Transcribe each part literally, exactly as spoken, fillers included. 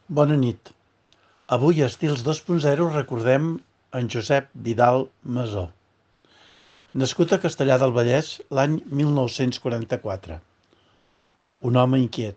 Bona nit. Avui a Estils dos punt zero recordem en Josep Vidal Masó, nascut a Castellar del Vallès l'any mil nou-cents quaranta-quatre. Un home inquiet.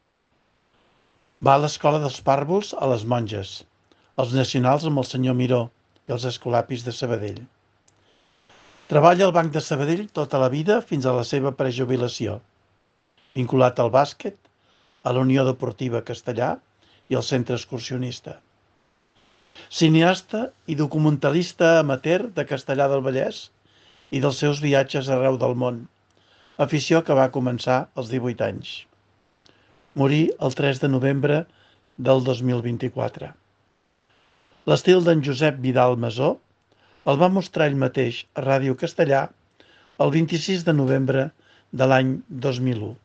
Va a l'escola dels pàrvuls a les Monges, als nacionals amb el senyor Miró i els escolapis de Sabadell. Treballa al Banc de Sabadell tota la vida fins a la seva prejubilació, vinculat al bàsquet, a la Unió Deportiva Castellar i al Centre Excursionista. Cineasta i documentalista amateur de Castellar del Vallès i dels seus viatges arreu del món, afició que va començar als divuit anys. Morí el tres de novembre del dos mil vint-i-quatre. L'estil d'en Josep Vidal Masó el va mostrar ell mateix a Ràdio Castellà el vint-i-sis de novembre de l'any dos mil u.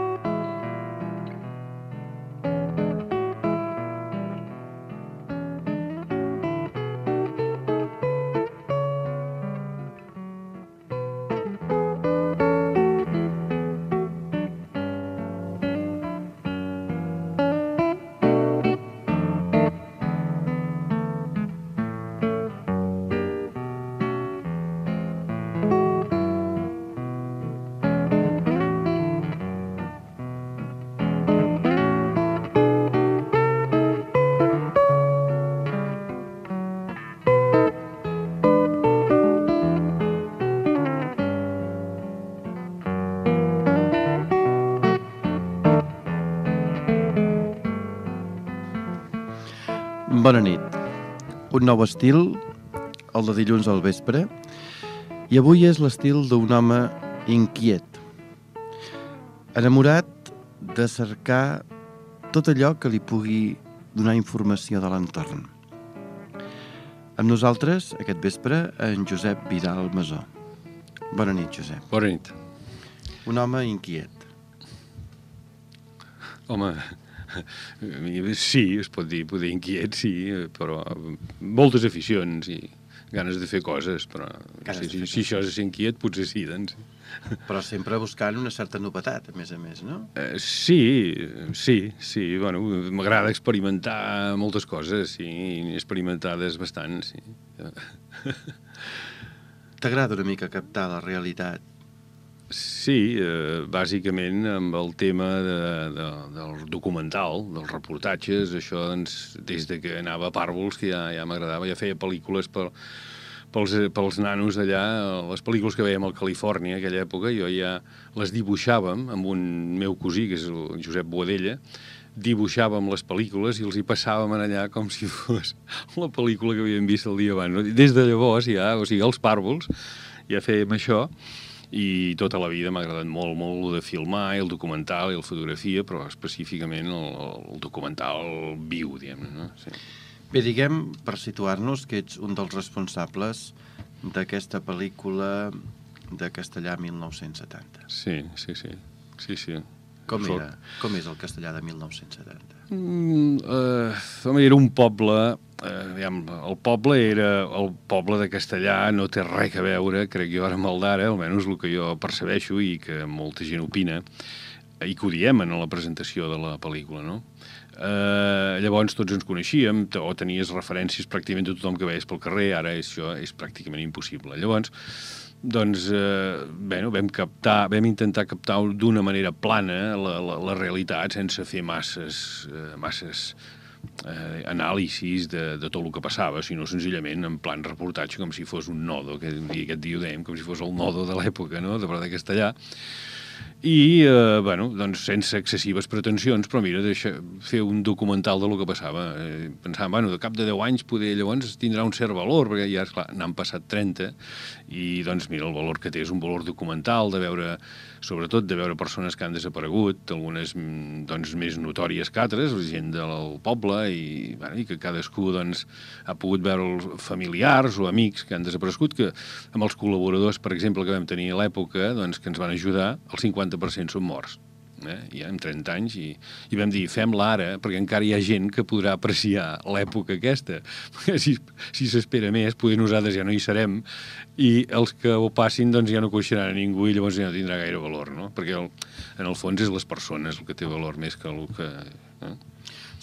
Bona nit. Un nou estil, el de dilluns al vespre, i avui és l'estil d'un home inquiet, enamorat de cercar tot allò que li pugui donar informació de l'entorn. Amb nosaltres, aquest vespre, en Josep Vidal Masó. Bona nit, Josep. Bona nit. Un home inquiet. Home, sí, es pot dir, poder inquiet, sí, però moltes aficions i ganes de fer coses, però si, si, si això és ser inquiet, potser sí, doncs. Però sempre buscant una certa novetat, a més a més, no? Eh, sí, sí, sí, bueno, m'agrada experimentar moltes coses, sí, experimentades bastant, sí. T'agrada una mica captar la realitat? Sí, eh, bàsicament amb el tema de, de, del documental, dels reportatges, això doncs, des de que anava a Pàrvols, que ja, ja m'agradava, ja feia pel·lícules per, pels, pels nanos allà, les pel·lícules que veiem al Califòrnia, aquella època, jo ja les dibuixàvem amb un meu cosí, que és el Josep Boadella, dibuixàvem les pel·lícules i els hi passàvem allà com si fos la pel·lícula que havíem vist el dia abans. Des de llavors ja, o sigui, els Pàrvols, ja fèiem això, i tota la vida m'ha agradat molt, molt de filmar, i el documental i la fotografia, però específicament el, el documental viu, diguem-ne, no? Sí. Bé, diguem, per situar-nos, que ets un dels responsables d'aquesta pel·lícula de Castellà mil nou-cents setanta. Sí, sí, sí. sí, sí. Com era? Com és el Castellà de mil nou-cents setanta? Mm, eh, era un poble... Eh, diguem, el poble era el poble de Castellà, no té res a veure, crec jo, ara amb el d'ara, almenys el que jo percebeixo i que molta gent opina, i que ho diem en la presentació de la pel·lícula, no? Eh, llavors tots ens coneixíem, o tenies referències pràcticament de tothom que veies pel carrer, ara això és pràcticament impossible. Llavors, doncs, eh, bueno, vam captar, vam intentar captar d'una manera plana la, la, la realitat sense fer masses, eh, masses Eh, anàlisis de, de tot el que passava, sinó senzillament en plan reportatge, com si fos un nodo, que aquest dia ho dèiem, com si fos el nodo de l'època, no?, de de Castellà. I, eh, bueno, doncs sense excessives pretensions, però mira, deixa, fer un documental de lo que passava. Eh, pensàvem, bueno, de cap de deu anys poder llavors tindrà un cert valor, perquè ja, esclar, n'han passat trenta, i doncs mira, el valor que té és un valor documental, de veure, sobretot de veure persones que han desaparegut, algunes doncs més notòries que altres, gent del poble, i, bueno, i que cadascú doncs ha pogut veure els familiars o amics que han desaparegut, que amb els col·laboradors, per exemple, que vam tenir a l'època, doncs que ens van ajudar, el cinquanta per cent són morts. Eh? Ja en trenta anys, i, i vam dir, fem-la ara, perquè encara hi ha gent que podrà apreciar l'època aquesta, perquè si, si s'espera més, poder nosaltres ja no hi serem, i els que ho passin doncs ja no coneixeran a ningú i llavors ja no tindrà gaire valor, no? Perquè el, en el fons és les persones el que té valor més que el que... Eh?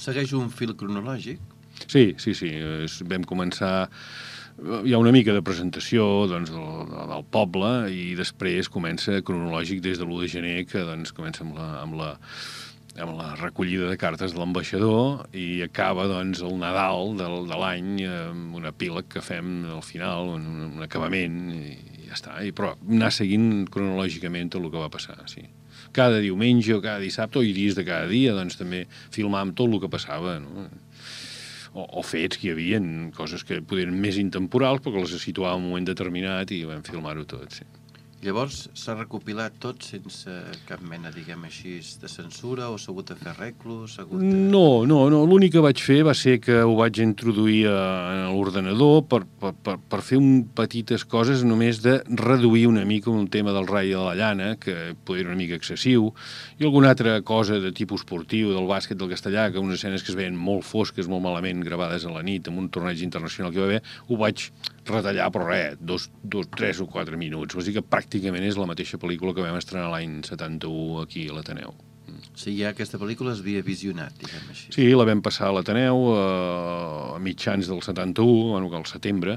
segueix un fil cronològic? Sí, sí, sí. Vam començar... Hi ha una mica de presentació doncs, del, del poble i després comença cronològic des de l'u de gener, que doncs, comença amb la, amb la, amb la recollida de cartes de l'ambaixador i acaba doncs, el Nadal del, de l'any amb un epíleg que fem al final, un, un acabament, i, i ja està. I, però anar seguint cronològicament tot el que va passar, sí. Cada diumenge o cada dissabte o i dies de cada dia doncs, també filmàvem tot el que passava, no? O, o fets que hi havia, coses que podien més intemporals, però que les situava en un moment determinat i vam filmar-ho tot, sí. Llavors s'ha recopilat tot sense cap mena, diguem així, de censura o s'ha hagut de fer reclos? De... No, no, no. L'únic que vaig fer va ser que ho vaig introduir a, a l'ordenador per, per, per, per fer un petites coses només de reduir una mica un tema del rai de la llana, que podia ser una mica excessiu, i alguna altra cosa de tipus esportiu, del bàsquet del castellà, que unes escenes que es veien molt fosques, molt malament gravades a la nit, amb un torneig internacional que hi va haver, ho vaig retallar, però res, dos, dos, tres o quatre minuts. O sigui que pràcticament és la mateixa pel·lícula que vam estrenar l'any setanta-u aquí a l'Ateneu. O sigui, ja aquesta pel·lícula es havia visionat, diguem així. Sí, la vam passar a l'Ateneu a mitjans del setanta-u, bueno, al setembre,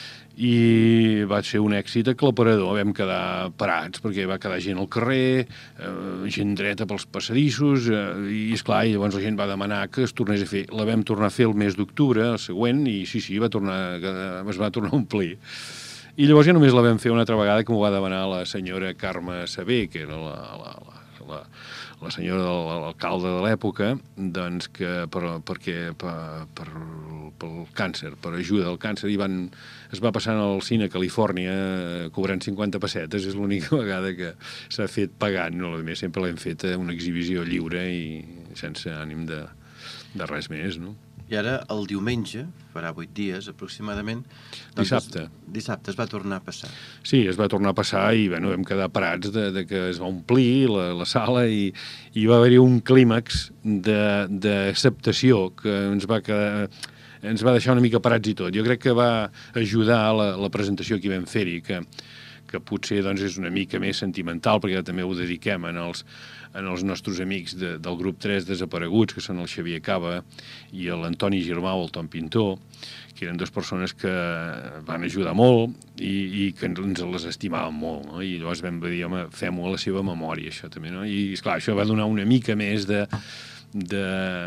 i va ser un èxit aclaparador. Vam quedar parats perquè va quedar gent al carrer, eh, gent dreta pels passadissos, eh, i esclar, i llavors la gent va demanar que es tornés a fer. La vam tornar a fer el mes d'octubre, el següent, i sí, sí, va tornar, es va tornar a omplir. I llavors ja només la vam fer una altra vegada, que m'ho va demanar la senyora Carme Sabé, que era la, la, la, la, la senyora de l'alcalde de l'època, doncs que per, perquè per, per, pel càncer, per ajuda al càncer, i van, es va passar al cine a Califòrnia cobrant cinquanta pessetes. És l'única vegada que s'ha fet pagant, no? A més, sempre l'hem fet a una exhibició lliure i sense ànim de, de res més, no? I ara, el diumenge, farà vuit dies aproximadament... Doncs dissabte. Es, dissabte es va tornar a passar. Sí, es va tornar a passar i bueno, vam quedar parats de, de que es va omplir la, la sala i, i va haver-hi un clímax d'acceptació que ens va quedar... ens va deixar una mica parats i tot. Jo crec que va ajudar la, la presentació que vam fer-hi, que, que potser doncs, és una mica més sentimental, perquè també ho dediquem en els, en els nostres amics de, del grup tres desapareguts, que són el Xavier Cava i l'Antoni Girmau, el Tom Pintor, que eren dues persones que van ajudar molt i, i que ens les estimàvem molt, no? I llavors vam dir, home, fem-ho a la seva memòria, això també, no? I, esclar, això va donar una mica més de... de,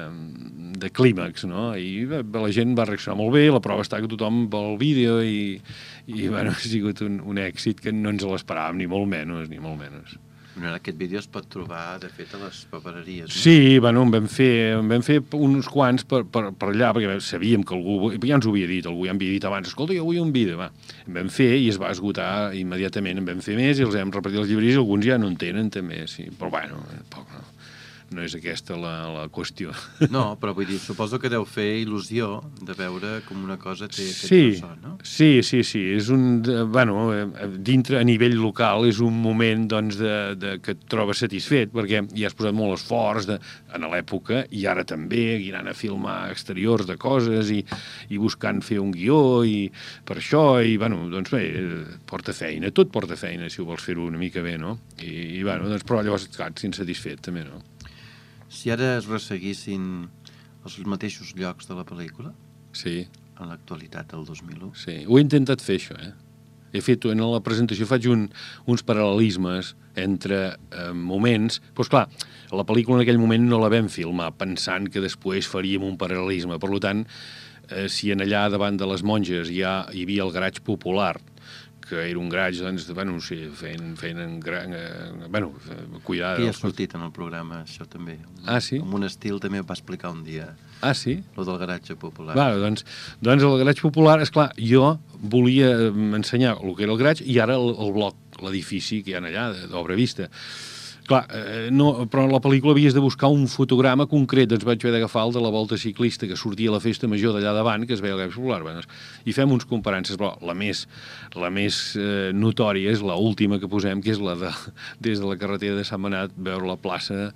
de clímax, no? I la gent va reaccionar molt bé, la prova està que tothom vol el vídeo i, i bueno, ha sigut un, un èxit que no ens l'esperàvem, ni molt menys, ni molt menys. Aquest vídeo es pot trobar, de fet, a les papereries, no? Sí, bueno, en vam fer, en vam fer uns quants per, per, per allà, perquè sabíem que algú... Ja ens ho havia dit, algú ja m'havia dit abans, escolta, jo vull un vídeo, va. En vam fer i es va esgotar immediatament, en vam fer més i els hem repartit a les llibreries, alguns ja no en tenen, també, sí. Però, bueno, poc, no. No és aquesta la, la qüestió. No, però vull dir, suposo que deu fer il·lusió de veure com una cosa té aquest sí, ressò, no? Sí, sí, sí. És un, bueno, dintre, a nivell local, és un moment doncs, de, de, que et trobes satisfet, perquè hi has posat molt esforç de, en l'època, i ara també, i anant a filmar exteriors de coses, i, i buscant fer un guió, i per això, i, bueno, doncs bé, porta feina, tot porta feina, si ho vols fer-ho una mica bé, no? I, i bueno, doncs, però llavors et quedes insatisfet, també, no? Si ara es resseguissin els mateixos llocs de la pel·lícula, sí, en l'actualitat del dos mil u... Sí, ho he intentat fer, això, eh? He fet, en la presentació faig un, uns paral·lelismes entre eh, moments... Però, esclar, la pel·lícula en aquell moment no la vam filmar pensant que després faríem un paral·lelisme. Per tant, eh, si en allà davant de les monges ja hi havia el garatge popular, que era un garatge, doncs, bueno, no sé, feien, feien en gran... Eh, bueno, cuidar... I ha sortit en el programa, això també. Ah, sí? Amb un estil també va explicar un dia. Ah, sí? Lo del garatge popular. Clar, doncs, doncs el garatge popular, esclar, jo volia ensenyar el que era el garatge i ara el, el bloc, l'edifici que hi ha allà, d'Obra Vista. Clar, eh, no, però en la pel·lícula havies de buscar un fotograma concret, doncs vaig haver d'agafar el de la volta ciclista que sortia a la festa major d'allà davant, que es veia el garatge popular, bueno, i fem uns comparances, però la més, la més eh, notòria és la última que posem, que és la de, des de la carretera de Sant Manat, veure la plaça,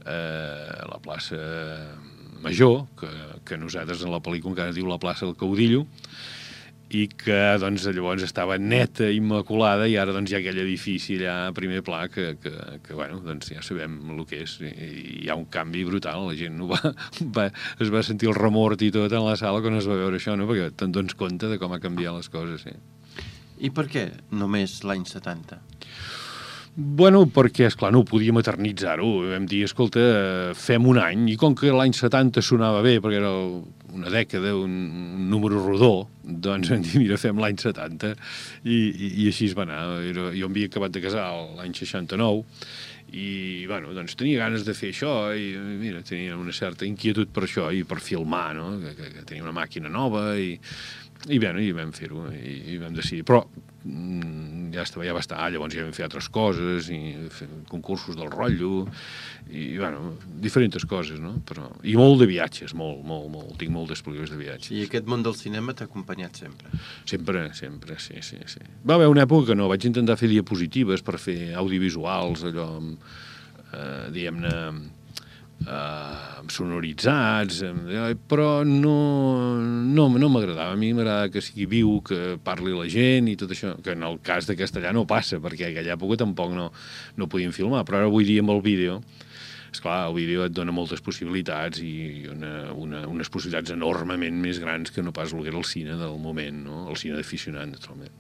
eh, la plaça Major, que, que nosaltres en la pel·lícula encara es diu la plaça del Caudillo, i que doncs, llavors estava neta, immaculada, i ara doncs, hi ha aquell edifici allà a primer pla que, que, que bueno, doncs, ja sabem el que és. I, i hi ha un canvi brutal, la gent no va, va, es va sentir el remort i tot en la sala quan es va veure això, no? Perquè te'n dones compte de com ha canviat les coses. Sí. I per què només l'any setanta? Bueno, perquè, esclar, no ho podíem eternitzar-ho. Vam dir, escolta, fem un any, i com que l'any setanta sonava bé, perquè era una dècada, un, un número rodó, doncs vam dir, mira, fem l'any setanta, i, i, i així es va anar. Era, jo em havia acabat de casar l'any seixanta-nou, i, bueno, doncs tenia ganes de fer això, i, mira, tenia una certa inquietud per això, i per filmar, no?, que, que, que tenia una màquina nova, i... I bé, i vam fer-ho, i, i vam decidir. Però mm, ja estava, ja va estar, llavors ja vam fer altres coses, i fer concursos del rotllo, i, bueno, diferents coses, no? Però, i molt de viatges, molt, molt, molt. Tinc moltes pel·lícules de viatges. I aquest món del cinema t'ha acompanyat sempre? Sempre, sempre, sí, sí, sí. Va haver una època que no, vaig intentar fer diapositives per fer audiovisuals, allò, eh, diguem-ne, Uh, sonoritzats, uh, però no, no, no m'agradava. A mi m'agrada que sigui viu, que parli la gent i tot això, que en el cas de castellà no passa, perquè en aquella època tampoc no, no podíem filmar, però ara avui dia amb el vídeo, esclar, el vídeo et dona moltes possibilitats i una, una, unes possibilitats enormement més grans que no pas el que era el cine del moment, no? El cine d'aficionat, naturalment.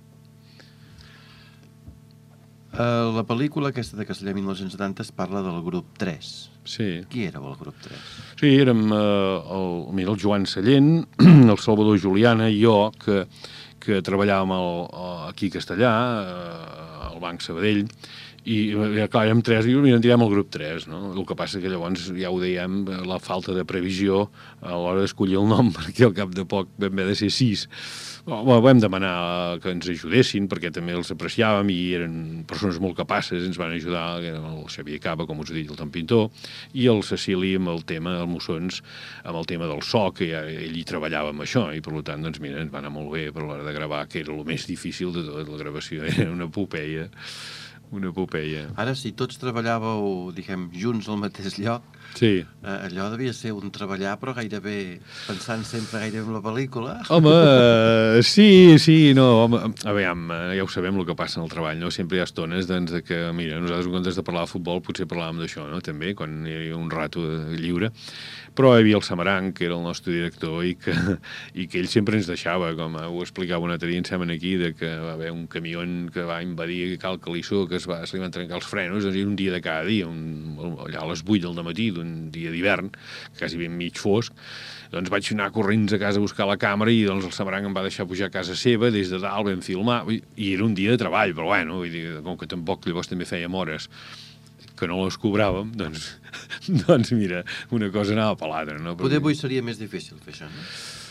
Uh, la pel·lícula aquesta de Castellà mil nou-cents setanta es parla del grup tres. Sí. Qui éreu el grup tres? Sí, érem uh, el, mira, el Joan Sallent, el Salvador Juliana i jo, que, que treballàvem el, aquí a Castellà, uh, al Banc Sabadell, i clar, érem tres, i mira, en direm el grup tres, no? El que passa que llavors, ja ho dèiem, la falta de previsió a l'hora d'escollir el nom, perquè al cap de poc vam haver de ser sis. Bueno, vam demanar que ens ajudessin, perquè també els apreciàvem i eren persones molt capaces, ens van ajudar, que eren el Xavier Cava, com us he dit, el Tan Pintor, i el Cecili amb el tema, el Mossons, amb el tema del so, que ja, ell hi treballava amb això, i per tant, doncs mira, ens va anar molt bé per l'hora de gravar, que era el més difícil de tot, la gravació era una epopeia. Una epopeia. Ara, si tots treballàveu, diguem, junts al mateix lloc, sí. eh, allò devia ser un treballar, però gairebé pensant sempre gairebé en la pel·lícula. Home, uh, sí, sí, no, home, a veure, ja ho sabem el que passa en el treball, no? Sempre hi ha estones, doncs, de que, mira, nosaltres en comptes de parlar de futbol potser parlàvem d'això, no?, també, quan hi havia un rato lliure, però hi havia el Samaranc, que era el nostre director, i que, i que ell sempre ens deixava, com ho explicava un altre dia, em sembla aquí, de que va haver un camió que va invadir Cal Calissó, que es va, se li van trencar els frenos, doncs era un dia de cada dia, un, allà a les vuit del matí d'un dia d'hivern, quasi ben mig fosc, doncs vaig anar corrents a casa a buscar la càmera i doncs el Samaranc em va deixar pujar a casa seva, des de dalt vam filmar, i era un dia de treball, però bueno, vull dir, com que tampoc llavors també fèiem hores que no les cobràvem, doncs, doncs mira, una cosa anava per l'altra, no? Poder avui seria més difícil fer això, no?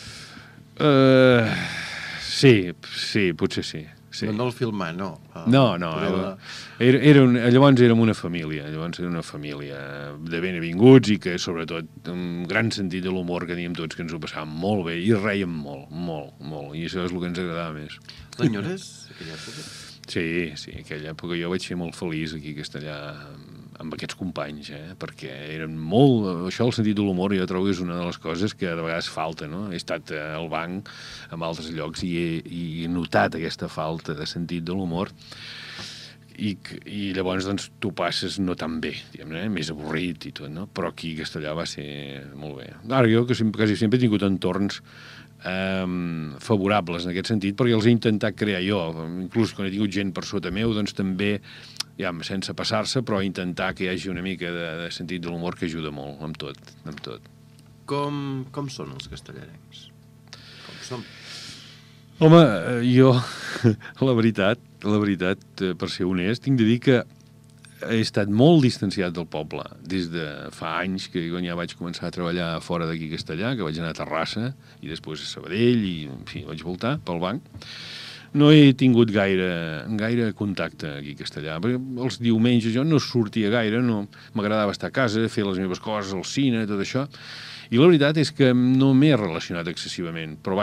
Uh, sí, sí, potser sí. sí. No, no el filmar, no. El, no, no. la... Era, era un, llavors érem una família, llavors era una família de benvinguts i que, sobretot, un gran sentit de l'humor que teníem tots, que ens ho passàvem molt bé i rèiem molt, molt, molt, i això és el que ens agradava més. L'enyores, aquella època? Sí, sí, aquella època jo vaig ser molt feliç aquí a Castellà amb aquests companys, eh? Perquè eren molt... Això, el sentit de l'humor, jo trobo que és una de les coses que de vegades falta, no? He estat al banc, en altres llocs, i he, i he notat aquesta falta de sentit de l'humor, i, i llavors doncs, tu passes no tan bé, diguem-ne, eh? Més avorrit i tot, no? Però aquí a Castellà va ser molt bé. Ara jo, que sempre, quasi sempre he tingut entorns Um, favorables en aquest sentit, perquè els he intentat crear jo, inclús quan he tingut gent per sota meu, doncs també, ja, sense passar-se, però intentar que hi hagi una mica de, de sentit de l'humor que ajuda molt, amb tot, amb tot. Com, com són els castellarencs? Com som? Home, jo, la veritat, la veritat, per ser honest, tinc de dir que he estat molt distanciat del poble des de fa anys, que quan ja vaig començar a treballar fora d'aquí a Castellà, que vaig anar a Terrassa i després a Sabadell i, en fi, vaig voltar pel banc. No he tingut gaire, gaire contacte aquí a Castellà, perquè els diumenges jo no sortia gaire, no m'agradava estar a casa, fer les meves coses, al cine, tot això, i la veritat és que no m'he relacionat excessivament, però vaja,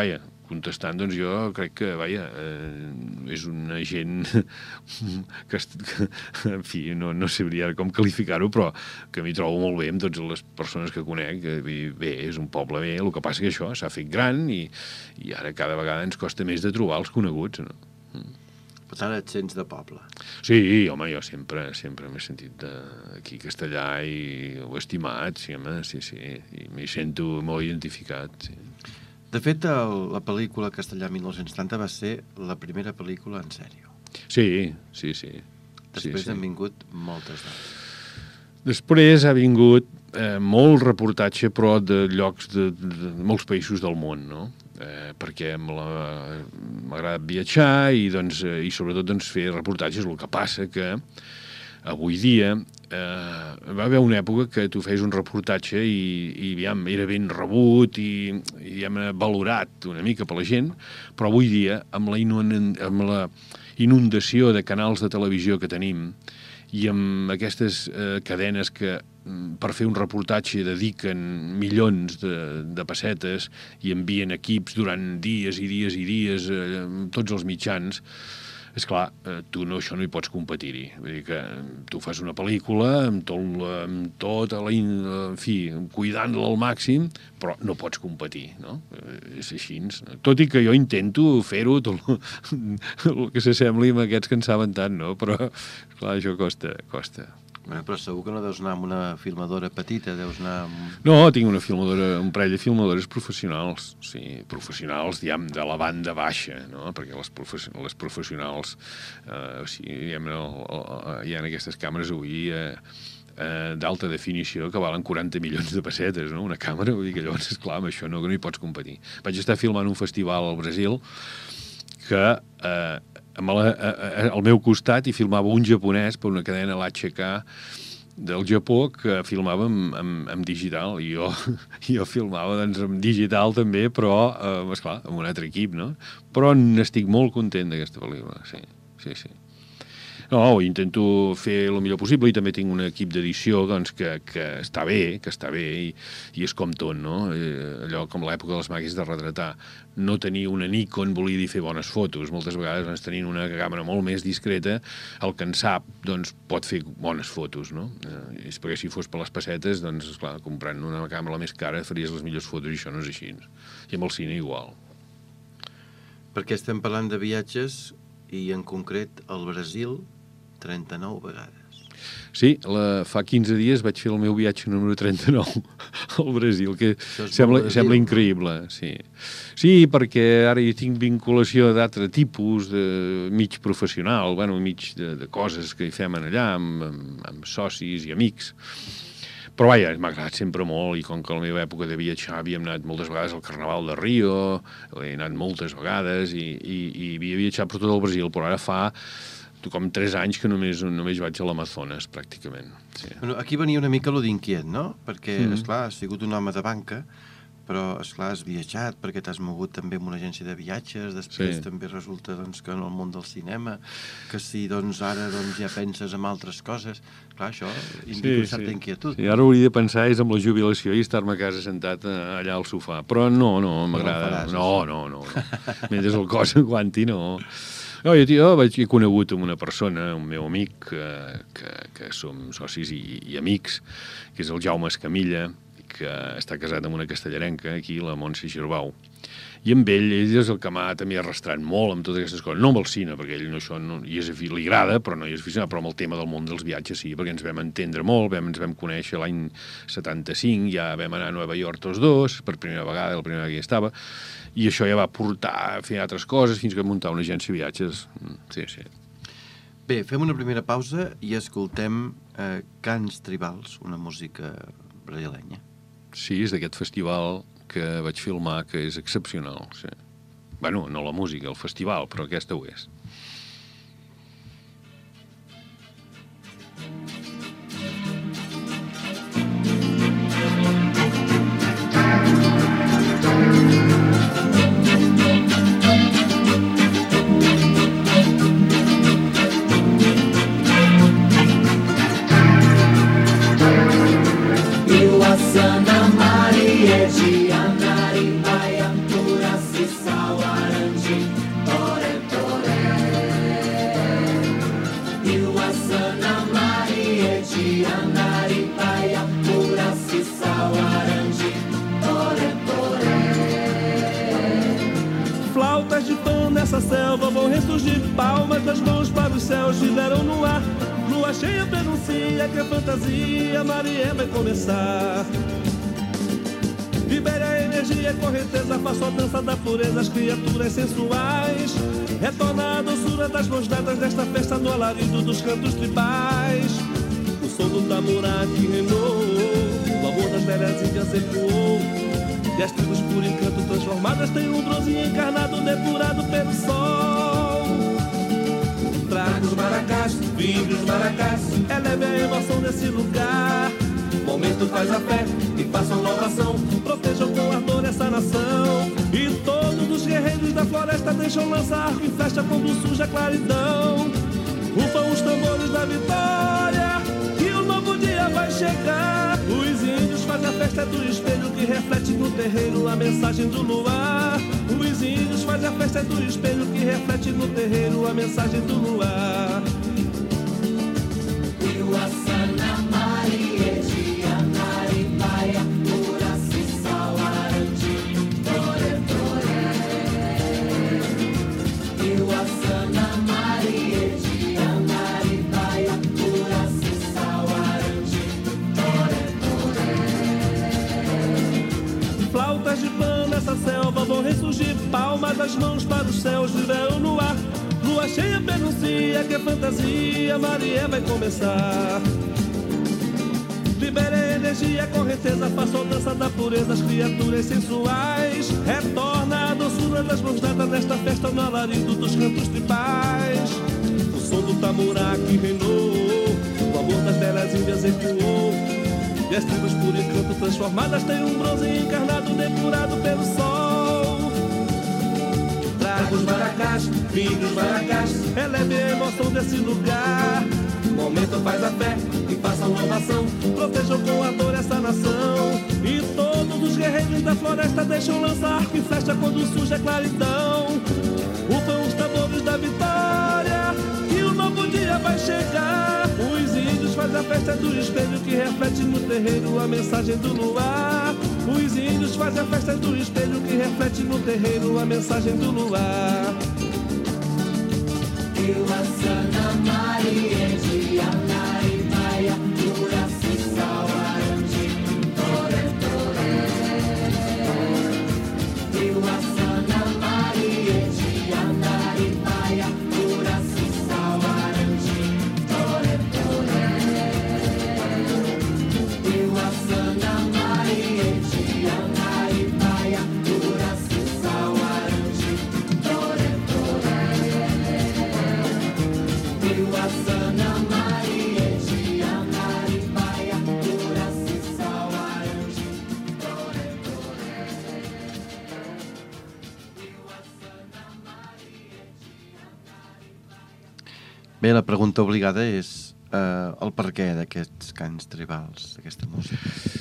contestant, doncs jo crec que, vaja, eh, és una gent que, que en fi, no, no sabria com qualificar-ho, però que m'hi trobo molt bé amb totes les persones que conec. Que, bé, és un poble bé, el que passa que això s'ha fet gran i, i ara cada vegada ens costa més de trobar els coneguts, no? Mm. Per tant, et sents de poble. Sí, home, jo sempre sempre m'he sentit aquí castellà i ho he estimat, sí, home, sí, sí, i m'hi sento molt identificat, sí. De fet, el, la pel·lícula Castellà mil nou-cents setanta va ser la primera pel·lícula en sèrio. Sí, sí, sí. Després sí, sí. han vingut moltes d'altres. Després ha vingut eh, molt reportatge, però de llocs de, de, de molts països del món, no? Eh, perquè m'ha agradat viatjar i, doncs, eh, i sobretot doncs, fer reportatges. El que passa que avui dia eh, va haver una època que tu feies un reportatge i, i aviam, era ben rebut i, i hem valorat una mica per la gent, però avui dia amb la, amb la inundació de canals de televisió que tenim i amb aquestes eh, cadenes que per fer un reportatge dediquen milions de, de pessetes i envien equips durant dies i dies i dies eh, tots els mitjans, esclar, eh, tu no, això no hi pots competir-hi. Vull dir que tu fas una pel·lícula amb tot, amb tot la, en fi, cuidant-la al màxim, però no pots competir, no? Eh, és així. Tot i que jo intento fer-ho tot el, el que s'assembli amb aquests que en saben tant, no? Però, esclar, això costa, costa. Bueno, però segur que no deus anar amb una filmadora petita, deus anar amb... No, tinc una filmadora, un parell de filmadores professionals, sí, professionals, diguem, de la banda baixa, no? Perquè les, profes les professionals, eh, o sigui, diguem, el, el, hi ha aquestes càmeres avui eh, eh, d'alta definició que valen quaranta milions de pessetes, no? Una càmera, vull dir que llavors, esclar, amb això no, no hi pots competir. Vaig estar filmant un festival al Brasil que... Eh, Amb la, a, a, al meu costat hi filmava un japonès per una cadena, l'H K del Japó, que filmava amb, amb, amb digital, i jo, jo filmava doncs, amb digital també, però, eh, esclar, amb un altre equip, no? Però n'estic molt content d'aquesta pel·lícula, sí, sí, sí. No, intento fer el millor possible i també tinc un equip d'edició doncs, que, que està bé, que està bé i, i és com tot, no? Eh, allò com l'època de les màquines de retratar. No tenir una Nikon volia dir fer bones fotos. Moltes vegades doncs, tenint una càmera molt més discreta, el que en sap doncs, pot fer bones fotos, no? Eh, és perquè si fos per les pessetes, doncs, esclar, comprant una càmera més cara faries les millors fotos i això no és així. I amb el cine igual. Perquè estem parlant de viatges i en concret al Brasil trenta-nou vegades. Sí, la, fa quinze dies vaig fer el meu viatge número trenta-nou al Brasil, que sembla, Brasil. sembla increïble, sí. Sí, perquè ara hi tinc vinculació d'altre tipus, de mig professional, bueno, mig de, de coses que hi fem allà, amb, amb, amb socis i amics. Però vaja, m'ha agradat sempre molt i com que a la meva època de viatjar havíem anat moltes vegades al Carnaval de Rio, he anat moltes vegades i, i, i havia viatjat per tot el Brasil, però ara fa com tres anys que només, només vaig a l'Amazones, pràcticament. Sí. Bueno, aquí venia una mica lo d'inquiet, no? Perquè, mm. esclar, has sigut un home de banca, però, esclar, has viatjat perquè t'has mogut també amb una agència de viatges, després sí. també resulta doncs, que en el món del cinema, que si doncs, ara doncs, ja penses en altres coses, clar, això indica sí, certa sí. inquietud. Sí, ara hauria de pensar és amb la jubilació i estar-me a casa sentat allà al sofà, però no, no, m'agrada. No, no, no, no. Mentre el cos aguanti, no. No, jo, jo vaig, he conegut amb una persona, un meu amic, que, que, que som socis i, i amics, que és el Jaume Escamilla, que està casat amb una castellarenca, aquí, la Montse Girbau. I amb ell, ell és el que m'ha també arrastrant molt amb totes aquestes coses. No amb el cine, perquè ell no, això no, i és, li agrada, però no hi és aficionat, però amb el tema del món dels viatges sí, perquè ens vam entendre molt, vam, ens vam conèixer l'any setanta-cinc, ja vam anar a Nova York tots dos, per primera vegada, la primera vegada que hi estava, i això ja va portar a fer altres coses fins que vam muntar una agència de viatges. Sí, sí. Bé, fem una primera pausa i escoltem eh, Cants Tribals, una música brasilenya. Sí, és d'aquest festival que vaig filmar, que és excepcional. Sí. Bueno, no la música, el festival, però aquesta ho és. Sana Maria de Anaribaia, Pura Cissau. nessa selva vão ressurgir. Palmas das mãos para os céus vieram no ar. Lua cheia pronuncia que a fantasia Maria vai começar. Libere a energia e correnteza, faça a dança da pureza, as criaturas sensuais. Retorna a doçura das mãos dadas desta festa no alarido dos cantos tribais. O som do tamuraque reinou, o amor das velhas índias ecoou. E as tribos por encanto transformadas têm um bronze encarnado depurado pelo sol. Traga os maracás, vinde os maracás, eleve a emoção desse lugar. Momento faz a fé e façam louvação, protejam com ardor essa nação. E todos os guerreiros da floresta deixam lançar arco e flecha quando surge a claridão. Rufam os tambores da vitória, que o novo dia vai chegar. Os índios fazem a festa do espelho que reflete no terreiro a mensagem do luar. Os índios fazem a festa do espelho que reflete no terreiro a mensagem do luar. Flautas de pano nessa selva vão ressurgir. Palmas das mãos para os céus vieram no ar. Lua cheia pronuncia que a fantasia Maria vai começar. Libere a energia, a correnteza, faça a dança da pureza, as criaturas sensuais. Retorna a doçura das mãos dadas desta festa no alarido dos cantos tribais. O som do tamuraque reinou, o amor das velhas índias ecoou. E as tribos por encanto transformadas têm um bronze encarnado depurado pelo sol. Traga os maracás, vinde os maracás, eleve a emoção desse lugar. Momento faz a fé e façam louvação, protejam com ardor essa nação. E todos os guerreiros da floresta deixam lançar arco e flecha quando surge a claridão. Rufam os tambores da vitória, que o novo dia vai chegar. Os índios fazem a festa do espelho que reflete no terreiro a mensagem do luar. Os índios fazem a festa do espelho que reflete no terreiro a mensagem do luar. Bé, la pregunta obligada és uh, el per què d'aquests cants tribals, d'aquesta música.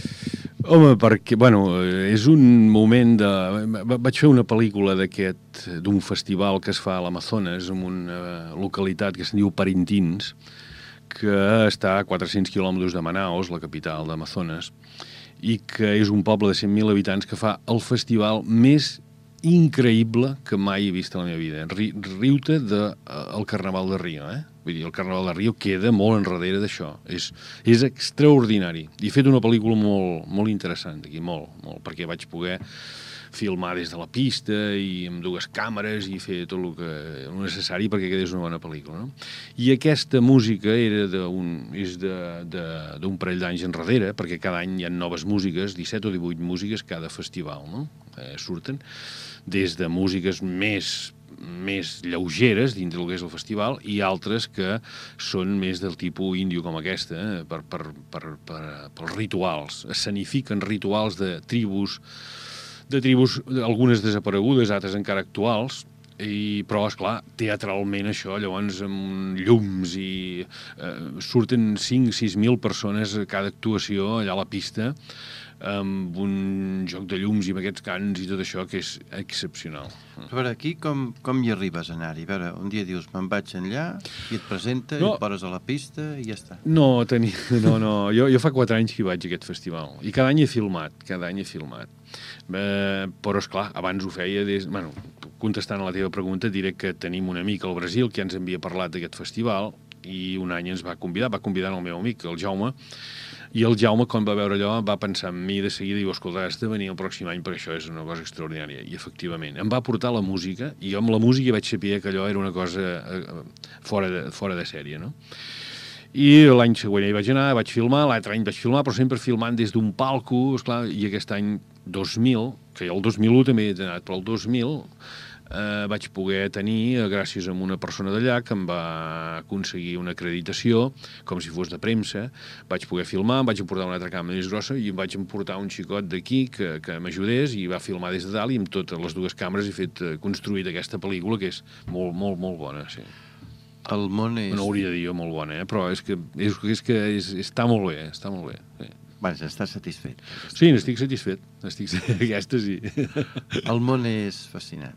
Home, perquè, bueno, és un moment de... Vaig fer una pel·lícula d'aquest, d'un festival que es fa a l'Amazones, en una localitat que es diu Parintins, que està a quatre-cents quilòmetres de Manaus, la capital d'Amazones, i que és un poble de cent mil habitants que fa el festival més increïble que mai he vist a la meva vida. Riu-te del uh, Carnaval de Rio, eh? Vull dir, el Carnaval de Rio queda molt enrere d'això. És, és extraordinari. I he fet una pel·lícula molt, molt interessant aquí, molt, molt, perquè vaig poder filmar des de la pista i amb dues càmeres i fer tot el que el necessari perquè quedés una bona pel·lícula, no? I aquesta música era d'un, és d'un parell d'anys enrere, perquè cada any hi ha noves músiques, disset o divuit músiques cada festival, no? Eh, surten des de músiques més més lleugeres dintre del que és el festival i altres que són més del tipus índio com aquesta, eh? per, per, per, per, pels rituals. Escenifiquen rituals de tribus, de tribus, algunes desaparegudes, altres encara actuals, i, però, esclar, teatralment això, llavors amb llums i eh, surten cinc o sis mil persones a cada actuació allà a la pista, amb un joc de llums i amb aquests cants i tot això, que és excepcional. A veure, aquí com, com hi arribes a anar-hi? A veure, un dia dius, me'n vaig enllà, i et presenta, no. I et poses a la pista i ja està. No, tenia, no, no. Jo, jo fa quatre anys que hi vaig a aquest festival. I cada any he filmat, cada any he filmat. Eh, però, esclar, abans ho feia des... Bueno, contestant a la teva pregunta, diré que tenim un amic al Brasil que ja ens havia parlat d'aquest festival i un any ens va convidar, va convidar el meu amic, el Jaume, i el Jaume, quan va veure allò, va pensar en mi de seguida i diu, escolta, has de venir el pròxim any perquè això és una cosa extraordinària. I, efectivament, em va portar la música i jo amb la música vaig saber que allò era una cosa fora de, fora de sèrie, no? I l'any següent hi vaig anar, vaig filmar, l'altre any vaig filmar, però sempre filmant des d'un palco, esclar, i aquest any dos mil, que jo el dos mil u també he anat, però el dos mil eh, vaig poder tenir, gràcies a una persona d'allà que em va aconseguir una acreditació, com si fos de premsa, vaig poder filmar, em vaig emportar una altra càmera més grossa i em vaig emportar un xicot d'aquí que, que m'ajudés i va filmar des de dalt i amb totes les dues càmeres he fet eh, construït aquesta pel·lícula que és molt, molt, molt bona, sí. El món és... No hauria de dir molt bona, eh? Però és que, és, és que és, està molt bé, està molt bé. Sí. Bé, estàs satisfet. Sí, n'estic satisfet. Estic... Aquesta sí. El món és fascinant.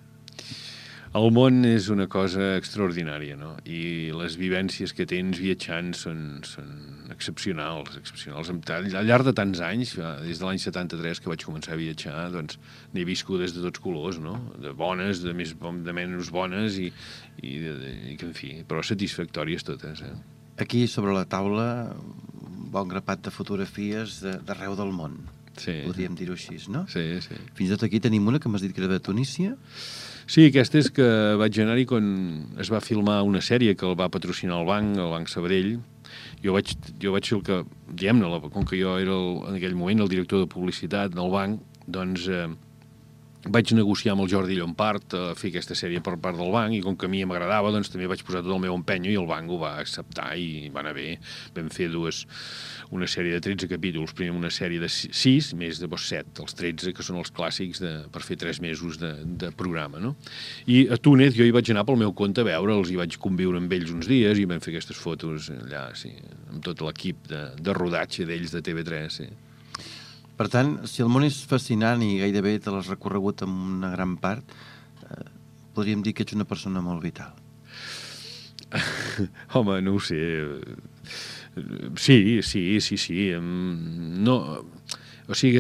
El món és una cosa extraordinària, no? I les vivències que tens viatjant són, són excepcionals, excepcionals. Al llarg de tants anys, des de l'any setanta-tres que vaig començar a viatjar, doncs n'he viscut des de tots colors, no? De bones, de, més, de menys bones i, i, i que, en fi, però satisfactòries totes, eh? Aquí, sobre la taula, un bon grapat de fotografies d'arreu del món. Sí. Podríem dir-ho així, no? Sí, sí. Fins i tot aquí tenim una que m'has dit que era de Tunísia. Sí, aquesta és que vaig anar-hi quan es va filmar una sèrie que el va patrocinar el banc, el Banc Sabadell. Jo vaig, jo vaig ser el que, diguem-ne, com que jo era el, en aquell moment el director de publicitat del banc, doncs eh, vaig negociar amb el Jordi Llompart a fer aquesta sèrie per part del banc i com que a mi m'agradava, doncs també vaig posar tot el meu empenyo i el banc ho va acceptar i va anar bé. Vam fer dues, una sèrie de tretze capítols, primer una sèrie de sis, més de set, els tretze, que són els clàssics de, per fer tres mesos de, de programa, no? I a Túnez jo hi vaig anar pel meu compte a veure'ls i vaig conviure amb ells uns dies i vam fer aquestes fotos allà, sí, amb tot l'equip de, de rodatge d'ells de T V tres, sí. Per tant, si el món és fascinant i gairebé te l'has recorregut en una gran part, eh, podríem dir que ets una persona molt vital. Home, no ho sé. Sí, sí, sí, sí. No, o sigui,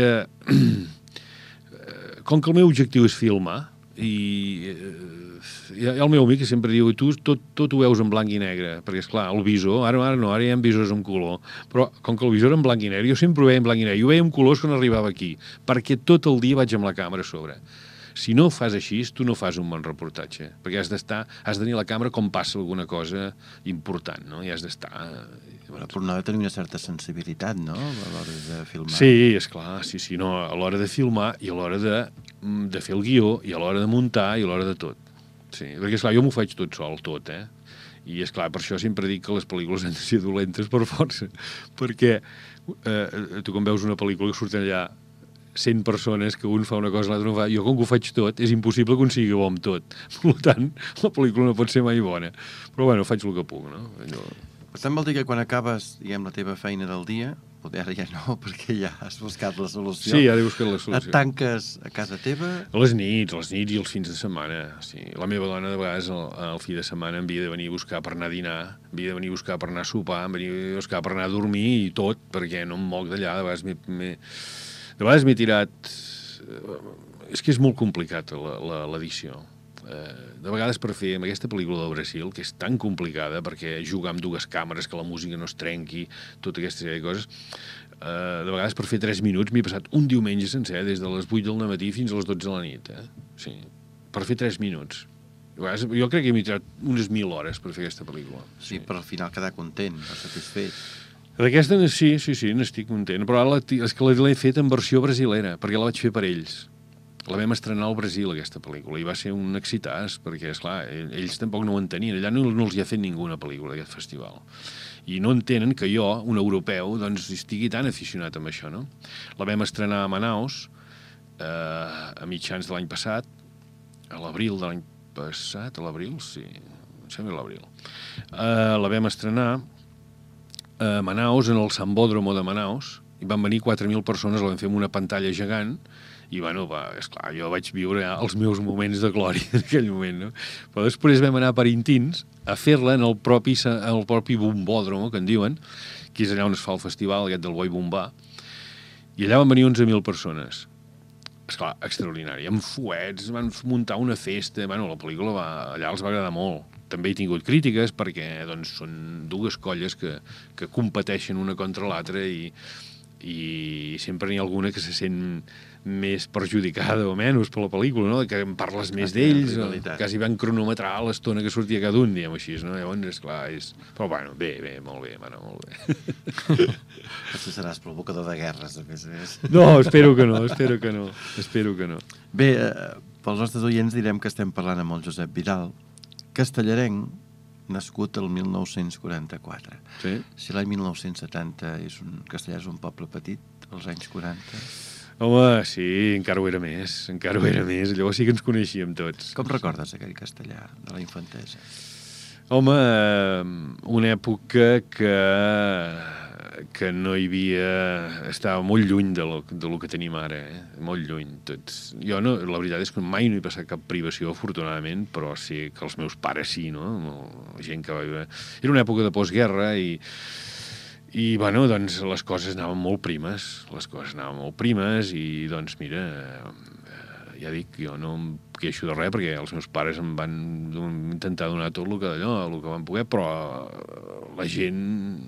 com que el meu objectiu és filmar, i hi ha el meu amic que sempre diu tu tot, tot ho veus en blanc i negre, perquè és clar, el visor, ara, ara no, ara hi ha visors en color, però com que el visor era en blanc i negre, jo sempre ho veia en blanc i negre, jo ho veia en colors quan arribava aquí, perquè tot el dia vaig amb la càmera a sobre. Si no ho fas així, tu no fas un bon reportatge, perquè has d'estar, has de tenir la càmera com passa alguna cosa important, no? I has d'estar... Bueno, però no ha de tenir una certa sensibilitat, no?, a l'hora de filmar. Sí, esclar, sí, sí, no, a l'hora de filmar i a l'hora de, de fer el guió i a l'hora de muntar i a l'hora de tot. Sí, perquè, esclar, jo m'ho faig tot sol, tot, eh? I, esclar, per això sempre dic que les pel·lícules han de ser dolentes per força, perquè eh, tu quan veus una pel·lícula que surten allà cent persones, que un fa una cosa, l'altre no fa... Jo, com que ho faig tot, és impossible que un sigui bo amb tot. Per tant, la pel·lícula no pot ser mai bona. Però, bueno, faig el que puc, no? Allò... Per tant, vol dir que quan acabes, diguem, la teva feina del dia, o ara ja no, perquè ja has buscat la solució... Sí, ja he buscat la solució. Et tanques a casa teva... A les nits, les nits i els fins de setmana. Sí. La meva dona, de vegades, al, al fi de setmana em havia de venir a buscar per anar a dinar, em havia de venir a buscar per anar a sopar, em havia de buscar per anar a dormir i tot, perquè no em moc d'allà, de vegades m'he... De vegades m'he tirat... És que és molt complicat l'edició. De vegades per fer amb aquesta pel·lícula del Brasil, que és tan complicada, perquè jugar amb dues càmeres, que la música no es trenqui, tota aquesta sèrie de coses, de vegades per fer tres minuts m'he passat un diumenge sencer, des de les vuit del matí fins a les dotze de la nit. Eh? Sí, per fer tres minuts. De vegades, jo crec que m'he tirat unes mil hores per fer aquesta pel·lícula. Sí, però al final quedar content, satisfet. D'aquesta, sí, sí, sí, n'estic content. Però ara és que l'he fet en versió brasilera, perquè la vaig fer per ells. La vam estrenar al Brasil, aquesta pel·lícula, i va ser un excitàs, perquè, esclar, ells tampoc no ho entenien. Allà no, no els hi ha fet ninguna pel·lícula d'aquest festival. I no entenen que jo, un europeu, doncs, estigui tan aficionat amb això, no? La vam estrenar a Manaus, eh, a mitjans de l'any passat, a l'abril de l'any passat, a l'abril, sí, em sembla l'abril. Eh, la vam estrenar a Manaus, en el Sambódromo de Manaus, i van venir quatre mil persones, la vam fer amb una pantalla gegant, i, bueno, va, esclar, jo vaig viure els meus moments de glòria en aquell moment, no? Però després vam anar per Intins a fer-la en el propi, el propi bombòdromo, que en diuen, que és allà on es fa el festival, aquest del Boi Bombà, i allà van venir onze mil persones. esclar, extraordinari, amb fuets, van muntar una festa, bueno, la pel·lícula va, allà els va agradar molt. També he tingut crítiques perquè doncs, són dues colles que, que competeixen una contra l'altra i, i sempre n'hi ha alguna que se sent més perjudicada o menys per la pel·lícula, no? Que en parles més d'ells, quasi van cronometrar l'estona que sortia cada un, diguem així, no? Llavors, esclar, és... Però, bueno, bé, bé, molt bé, bueno, molt bé. Potser seràs provocador de guerres, a més a més. No, espero que no, espero que no, espero que no. Bé, eh, pels nostres oients direm que estem parlant amb el Josep Vidal, castellarenc, nascut el mil nou-cents quaranta-quatre. Sí? Si l'any mil nou-cents setanta és un, Castellar és un poble petit, als anys quaranta... Home, sí, encara ho era més, encara ho era més, llavors sí que ens coneixíem tots. Com recordes aquell castellà de la infantesa? Home, una època que, que no hi havia... Estava molt lluny de lo, de lo que tenim ara, eh? Molt lluny. Tots. Jo, no, la veritat és que mai no he passat cap privació, afortunadament, però sí que els meus pares sí, no? Molt, gent que va viure... Era una època de postguerra i... I, bueno, doncs, les coses anaven molt primes, les coses anaven molt primes i, doncs, mira, eh, ja dic, jo no em queixo de res perquè els meus pares em van intentar donar tot el que d'allò, el que van poder, però la gent,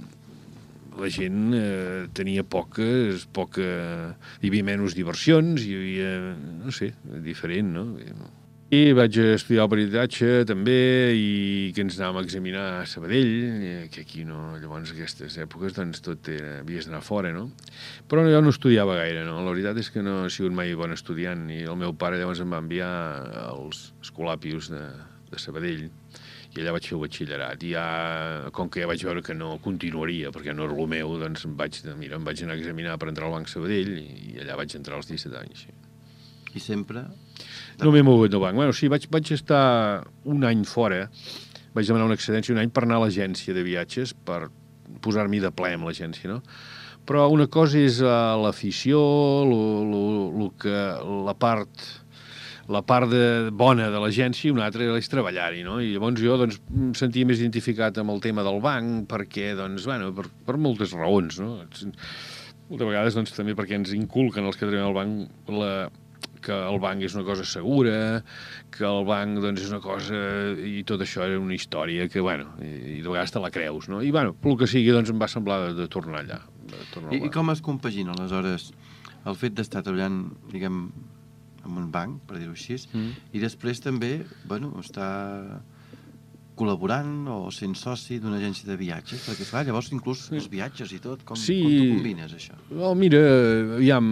la gent eh, tenia poques, poca... Hi havia menys diversions, hi havia, no sé, diferent, no? I vaig estudiar el peritatge també i que ens anàvem a examinar a Sabadell, que aquí no, llavors aquestes èpoques doncs tot era, havies d'anar fora, no? Però jo no estudiava gaire, no? La veritat és que no he sigut mai bon estudiant i el meu pare llavors em va enviar als Escolàpios de, de Sabadell i allà vaig fer el batxillerat i ja, com que ja vaig veure que no continuaria perquè no era el meu, doncs em vaig, mira, em vaig anar a examinar per entrar al Banc Sabadell i allà vaig entrar als disset anys. Sí. I sempre... No m'he mogut del banc. Bueno, sí, vaig, vaig estar un any fora, vaig demanar una excedència un any per anar a l'agència de viatges, per posar-m'hi de ple amb l'agència, no? Però una cosa és uh, l'afició, lo, lo, lo que, la part, la part de, bona de l'agència i una altra és treballar-hi, no? I llavors jo doncs, em sentia més identificat amb el tema del banc perquè, doncs, bueno, per, per moltes raons, no? Moltes vegades doncs, també perquè ens inculquen els que treballen al banc la... que el banc és una cosa segura, que el banc doncs, és una cosa... I tot això era una història que, bueno, i, i de vegades te la creus, no? I, bueno, pel que sigui, doncs em va semblar de, de tornar allà. De tornar I, I com es compagina, aleshores, el fet d'estar treballant, diguem, en un banc, per dir-ho així, mm. i després també, bueno, estar col·laborant o sent soci d'una agència de viatges? Perquè, clar, llavors inclús els viatges i tot, com, sí. com tu combines això? Oh, mira, aviam,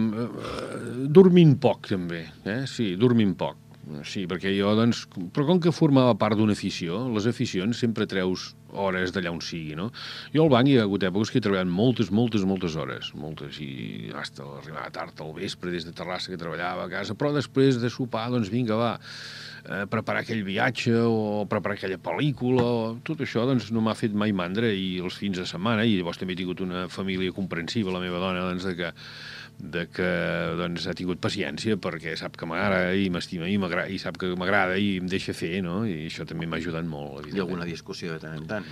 dormint poc també, eh? Sí, dormint poc. Sí, perquè jo, doncs... Però com que formava part d'una afició, les aficions sempre treus hores d'allà on sigui, no? Jo al banc hi ha hagut èpoques que he treballat moltes, moltes, moltes hores, moltes, i hasta arribar tard al vespre des de Terrassa que treballava a casa, però després de sopar, doncs vinga, va, eh, preparar aquell viatge o preparar aquella pel·lícula, o... tot això doncs no m'ha fet mai mandra i els fins de setmana, i llavors també he tingut una família comprensiva, la meva dona, doncs, de que de que doncs, ha tingut paciència perquè sap que m'agrada i m'estima i, i sap que m'agrada i em deixa fer, no? I això també m'ha ajudat molt. I alguna discussió de tant en tant?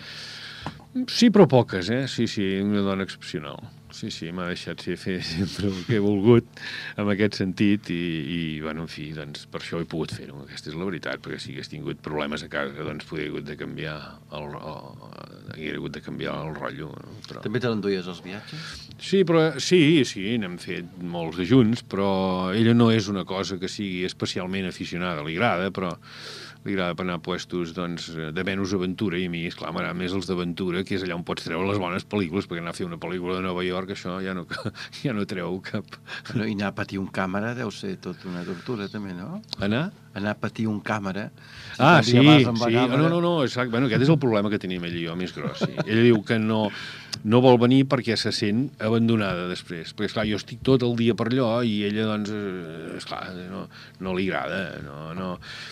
Sí, però poques, eh? Sí, sí, una dona excepcional. Sí, sí, m'ha deixat ser fer sempre el que he volgut en aquest sentit i, i bueno, en fi, doncs per això he pogut fer-ho. Aquesta és la veritat, perquè si hagués tingut problemes a casa, doncs podria hagut de canviar el, el, hauria hagut de canviar el rotllo. No? Però... També te l'enduies als viatges? Sí, però sí, sí, n'hem fet molts de junts, però ella no és una cosa que sigui especialment aficionada, li agrada, però li agrada anar a puestos doncs, de menys aventura, i a mi, esclar, m'agrada més els d'aventura, que és allà on pots treure les bones pel·lícules, perquè anar a fer una pel·lícula de Nova York, això ja no, ja no treu cap... No, i anar a patir un càmera deu ser tot una tortura, també, no? Anar? Anar a patir un càmera. Si ah, sí, sí. Càmera... No, no, no, exacte. Bueno, aquest és el problema que tenim ella i jo, més gros. Sí. Ella diu que no, no vol venir perquè se sent abandonada després. Perquè, esclar, jo estic tot el dia per allò i ella, doncs, esclar, no, no li agrada, no... no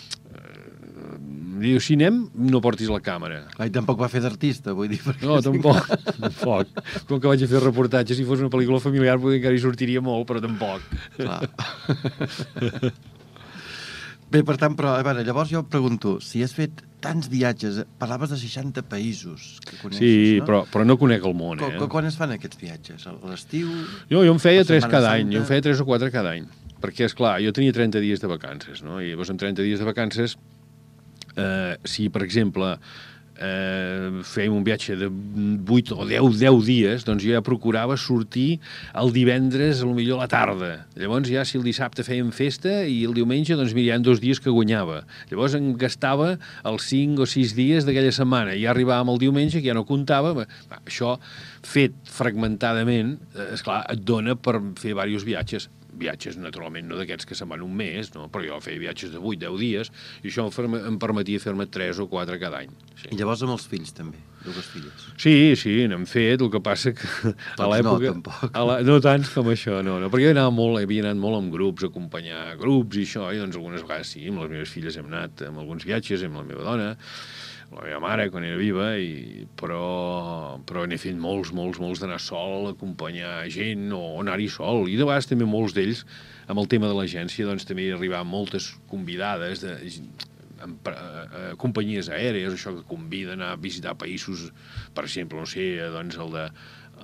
diu, si anem, no portis la càmera. Ai, tampoc va fer d'artista, vull dir. No, tampoc, tampoc. Com que vaig a fer reportatges, si fos una pel·lícula familiar, potser encara hi sortiria molt, però tampoc. Clar. Bé, per tant, però, a veure, llavors jo pregunto, si has fet tants viatges, parlaves de seixanta països que coneixes, sí, no? Sí, però, però no conec el món, eh? Quan, quan es fan aquests viatges? A l'estiu? Jo, jo en feia tres cada any, jo en feia tres o quatre cada any. perquè, és clar, jo tenia trenta dies de vacances, no? I llavors, amb trenta dies de vacances, eh, si, per exemple, eh, fèiem un viatge de vuit o deu dies, doncs jo ja procurava sortir el divendres, a lo millor a la tarda. Llavors ja si el dissabte fèiem festa i el diumenge, doncs mira, hi ha dos dies que guanyava. Llavors em gastava els cinc o sis dies d'aquella setmana i ja arribàvem el diumenge, que ja no comptava. Això, fet fragmentadament, esclar, et dona per fer diversos viatges. Viatges, naturalment, no d'aquests que se'n van un mes, no? Però jo feia viatges de vuit deu dies i això em permetia fer-me tres o quatre cada any. Sí. I llavors amb els fills, també, dues filles. Sí, sí, n'hem fet, el que passa que a l'època... No, tampoc. La, no tants com això, no, no, perquè jo anava molt, havia anat molt amb grups, a acompanyar grups i això, i doncs algunes vegades sí, amb les meves filles hem anat amb alguns viatges, amb la meva dona, la meva mare, quan era viva, i, però, però n'he fet molts, molts, molts d'anar sol, acompanyar gent o anar-hi sol. I de vegades també molts d'ells, amb el tema de l'agència, doncs també hi arribaven moltes convidades de, amb, eh, companyies aèries, això que conviden a visitar països, per exemple, no sé, doncs el de,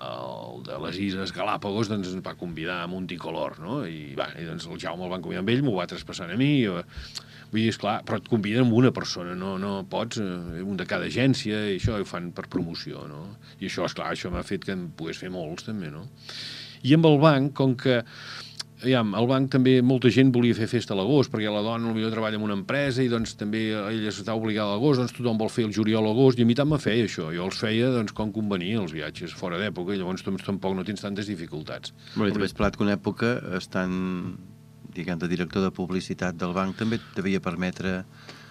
el de les Illes Galàpagos, doncs ens va convidar a Monticolor, no? I, va, i doncs el Jaume el van convidar amb ell, m'ho va traspassant a mi, i, vull dir, esclar, però et conviden amb una persona, no, no pots, eh, un de cada agència, i això ho fan per promoció, no? I això, esclar, això m'ha fet que en pogués fer molts, també, no? I amb el banc, com que, aviam, el banc també molta gent volia fer festa a l'agost, perquè la dona potser treballa en una empresa i doncs també ella està obligada a l'agost, doncs tothom vol fer el juliol a l'agost, i a mi tant me feia això, jo els feia doncs com convenia els viatges fora d'època, i llavors tampoc no tens tantes dificultats. Bueno, i també és plat que una època estan, diguem, de director de publicitat del banc també et devia permetre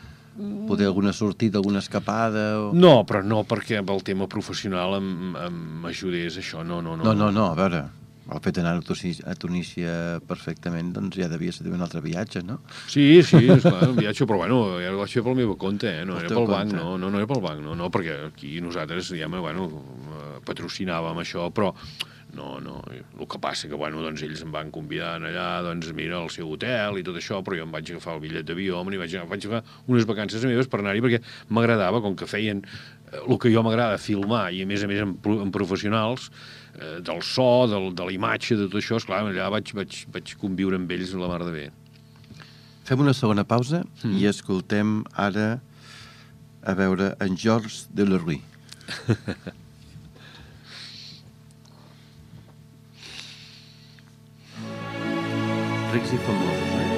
poder alguna sortida, alguna escapada o... No, però no perquè amb el tema professional m'ajudés això, no, no, no. No, no, no, a veure, el fet d'anar a Tunísia perfectament, doncs ja devia ser un altre viatge, no? Sí, sí, és clar, un viatge, però bueno, ja el vaig fer pel meu compte, eh? No El era teu pel banc, compte. no, no, no era pel banc, no, no, perquè aquí nosaltres, diguem, bueno, patrocinàvem això, però no, no, el que passa que, bueno, doncs ells em van convidar allà, doncs mira, al seu hotel i tot això, però jo em vaig agafar el bitllet d'avió, i vaig, vaig agafar unes vacances meves per anar-hi, perquè m'agradava, com que feien el que jo m'agrada, filmar, i a més a més amb, amb professionals, eh, del so, del, de la imatge, de tot això, esclar, allà vaig, vaig, vaig conviure amb ells la mar de bé. Fem una segona pausa mm. i escoltem ara a veure en Georges Delerue. Rics i famosos, eh?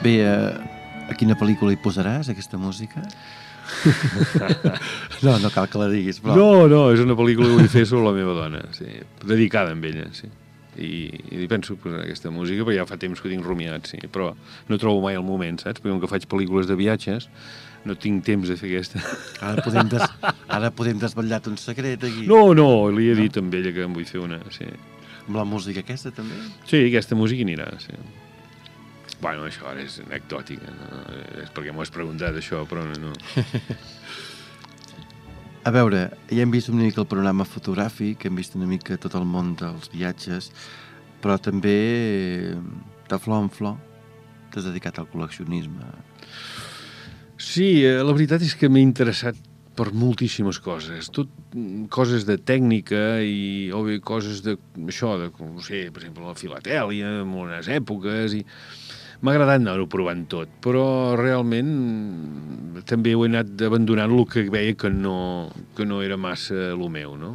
Bé, a, a quina pel·lícula hi posaràs, aquesta música? No, no cal que la diguis, però... No, no, és una pel·lícula que vull fer sobre la meva dona, sí, dedicada a ella, sí. I, i penso posar aquesta música, perquè ja fa temps que ho tinc rumiat, sí, però no trobo mai el moment, saps? Perquè com que faig pel·lícules de viatges, no tinc temps de fer aquesta. Ara podem, des... Ara podem desvetllar-te un secret aquí. No, no, li he dit amb ella que em vull fer una, sí. Amb la música aquesta, també? Sí, aquesta música anirà, sí. Bueno, això ara és anecdòtica, no? És perquè m'ho has preguntat, això, però no... A veure, ja hem vist una mica el programa fotogràfic, hem vist una mica tot el món dels viatges, però també de flor en flor t'has dedicat al col·leccionisme. Sí, la veritat és que m'he interessat per moltíssimes coses, tot coses de tècnica i o bé coses de, això, de, no sé, per exemple, la filatèlia, en unes èpoques, i m'ha agradat anar-ho provant tot, però realment també ho he anat abandonant el que veia que no, que no era massa el meu, no?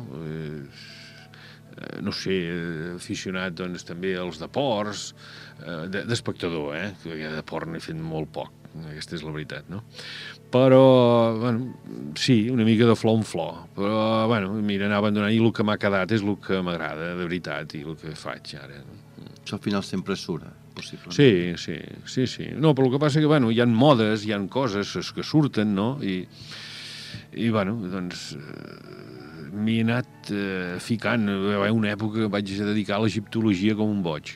Eh, no sé, aficionat doncs també als deports, eh, d'espectador, eh? Que de port n'he fet molt poc, aquesta és la veritat, no? Però, bueno, sí, una mica de flor en flor, però, bueno, mira, anar abandonant i el que m'ha quedat és el que m'agrada, de veritat, i el que faig ara. Això al final sempre surt, possiblement. Sí, sí, sí, sí. No, però el que passa que, bueno, hi ha modes, hi ha coses que surten, no? I, i bueno, doncs, eh, m'hi he anat eh, ficant. Va haver una època que vaig dedicar a l'egiptologia com un boig.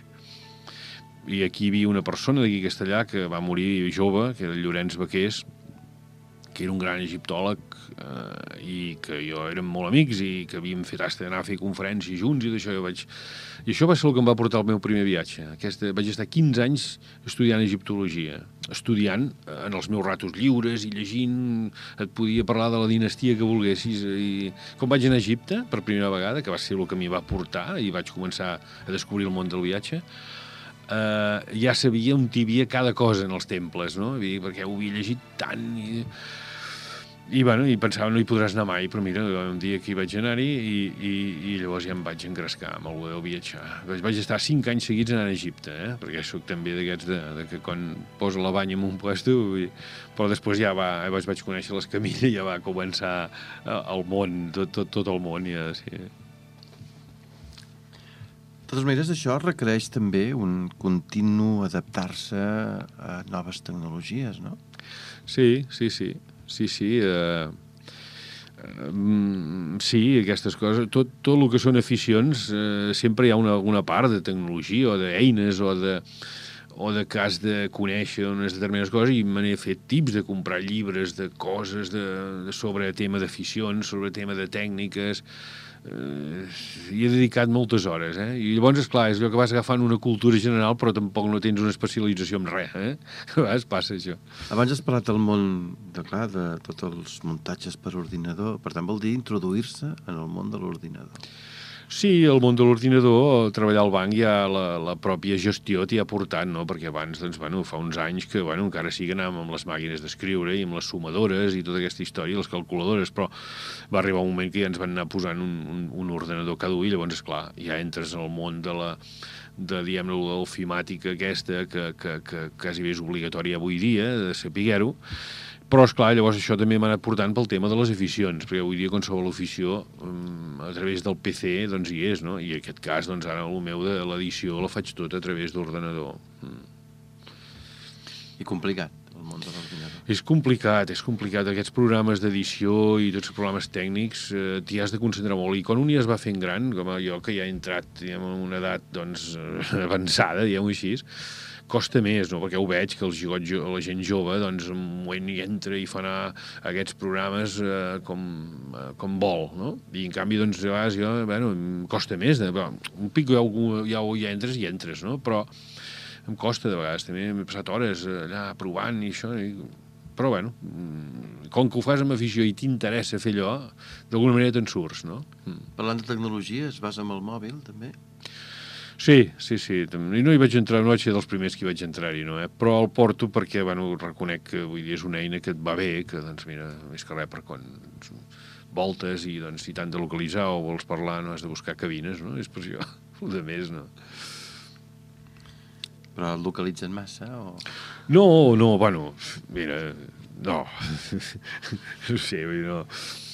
I aquí hi havia una persona d'aquí a Castellà que va morir jove, que era el Llorenç Baqués, que era un gran egiptòleg eh, i que jo érem molt amics i que havíem fet hasta d'anar a fer conferències junts i d'això jo vaig... I això va ser el que em va portar al meu primer viatge. Aquesta... Vaig estar quinze anys estudiant egiptologia, estudiant en els meus ratos lliures i llegint, et podia parlar de la dinastia que volguessis. I quan vaig anar a Egipte, per primera vegada, que va ser el que m'hi va portar i vaig començar a descobrir el món del viatge, Uh, ja sabia on hi havia cada cosa en els temples, no? Perquè ho havia llegit tant i, i, bueno, i pensava no hi podràs anar mai, però mira, un dia que hi vaig anar-hi i, i, i llavors ja em vaig engrescar amb el del viatjar. Vaig estar cinc anys seguits anant a Egipte, eh? Perquè soc també d'aquests de, de que quan posa la banya en un puesto, i, però després ja va, vaig, vaig conèixer les camines i ja va començar el món, tot, tot, tot el món, ja, sí. De totes maneres, això requereix també un continu adaptar-se a noves tecnologies, no? Sí, sí, sí. Sí, sí. Uh, uh, sí, aquestes coses. Tot, tot el que són aficions, uh, sempre hi ha una, una part de tecnologia o d'eines o de, o de que has de conèixer unes determinades coses i me n'he fet tips de comprar llibres de coses de, de sobre tema d'aficions, sobre tema de tècniques. Uh, hi he dedicat moltes hores, eh? I llavors, esclar, és allò que vas agafant una cultura general però tampoc no tens una especialització en res, eh? A vegades passa això. Abans has parlat del món de, clar, de tots els muntatges per ordinador, per tant vol dir introduir-se en el món de l'ordinador. Sí, el món de l'ordinador, treballar al banc, ja la, la pròpia gestió t'hi ha portat, no? Perquè abans, doncs, bueno, fa uns anys que, bueno, encara sí que anàvem amb les màquines d'escriure i amb les sumadores i tota aquesta història, les calculadores, però va arribar un moment que ja ens van anar posant un, un, un ordenador cada un i llavors, esclar, ja entres en el món de la de, diguem-ne, l'ofimàtica aquesta que, que, que quasi bé és obligatòria avui dia, de saber-ho. Però, esclar, llavors això també m'ha anat portant pel tema de les aficions, perquè avui dia qualsevol afició a través del P C doncs hi és, no? I en aquest cas, doncs ara el meu de l'edició la faig tot a través d'ordenador. I complicat, el món de l'ordinador. És complicat, és complicat. Aquests programes d'edició i tots els programes tècnics eh, t'hi has de concentrar molt. I quan un ja es va fent gran, com jo que ja he entrat diguem, en una edat doncs, avançada, diguem-ho així, costa més, no? Perquè ho veig que els jigots, la gent jove doncs, en un moment hi entra i fa anar aquests programes eh, com, eh, com vol, no? I en canvi, doncs, a vegades jo, bueno, em costa més, de, un pic ja, ja, ja entres i entres, no? Però em costa de vegades, també m'he passat hores allà provant i això, i... però bueno, com que ho fas amb afició i t'interessa fer allò, d'alguna manera te'n surts, no? Parlant de tecnologia, es basa amb el mòbil, també? Sí, sí, sí. I no hi vaig entrar, no vaig ser dels primers que hi vaig entrar-hi, no, eh? Però el porto perquè, bueno, reconec que vull dir, és una eina que et va bé, que, doncs, mira, més que res per quan voltes i, doncs, si t'han de localitzar o vols parlar, no has de buscar cabines, no? És per això, el de més, no? Però el localitzen massa o...? No, no, bueno, mira, no, no sé, vull dir, no...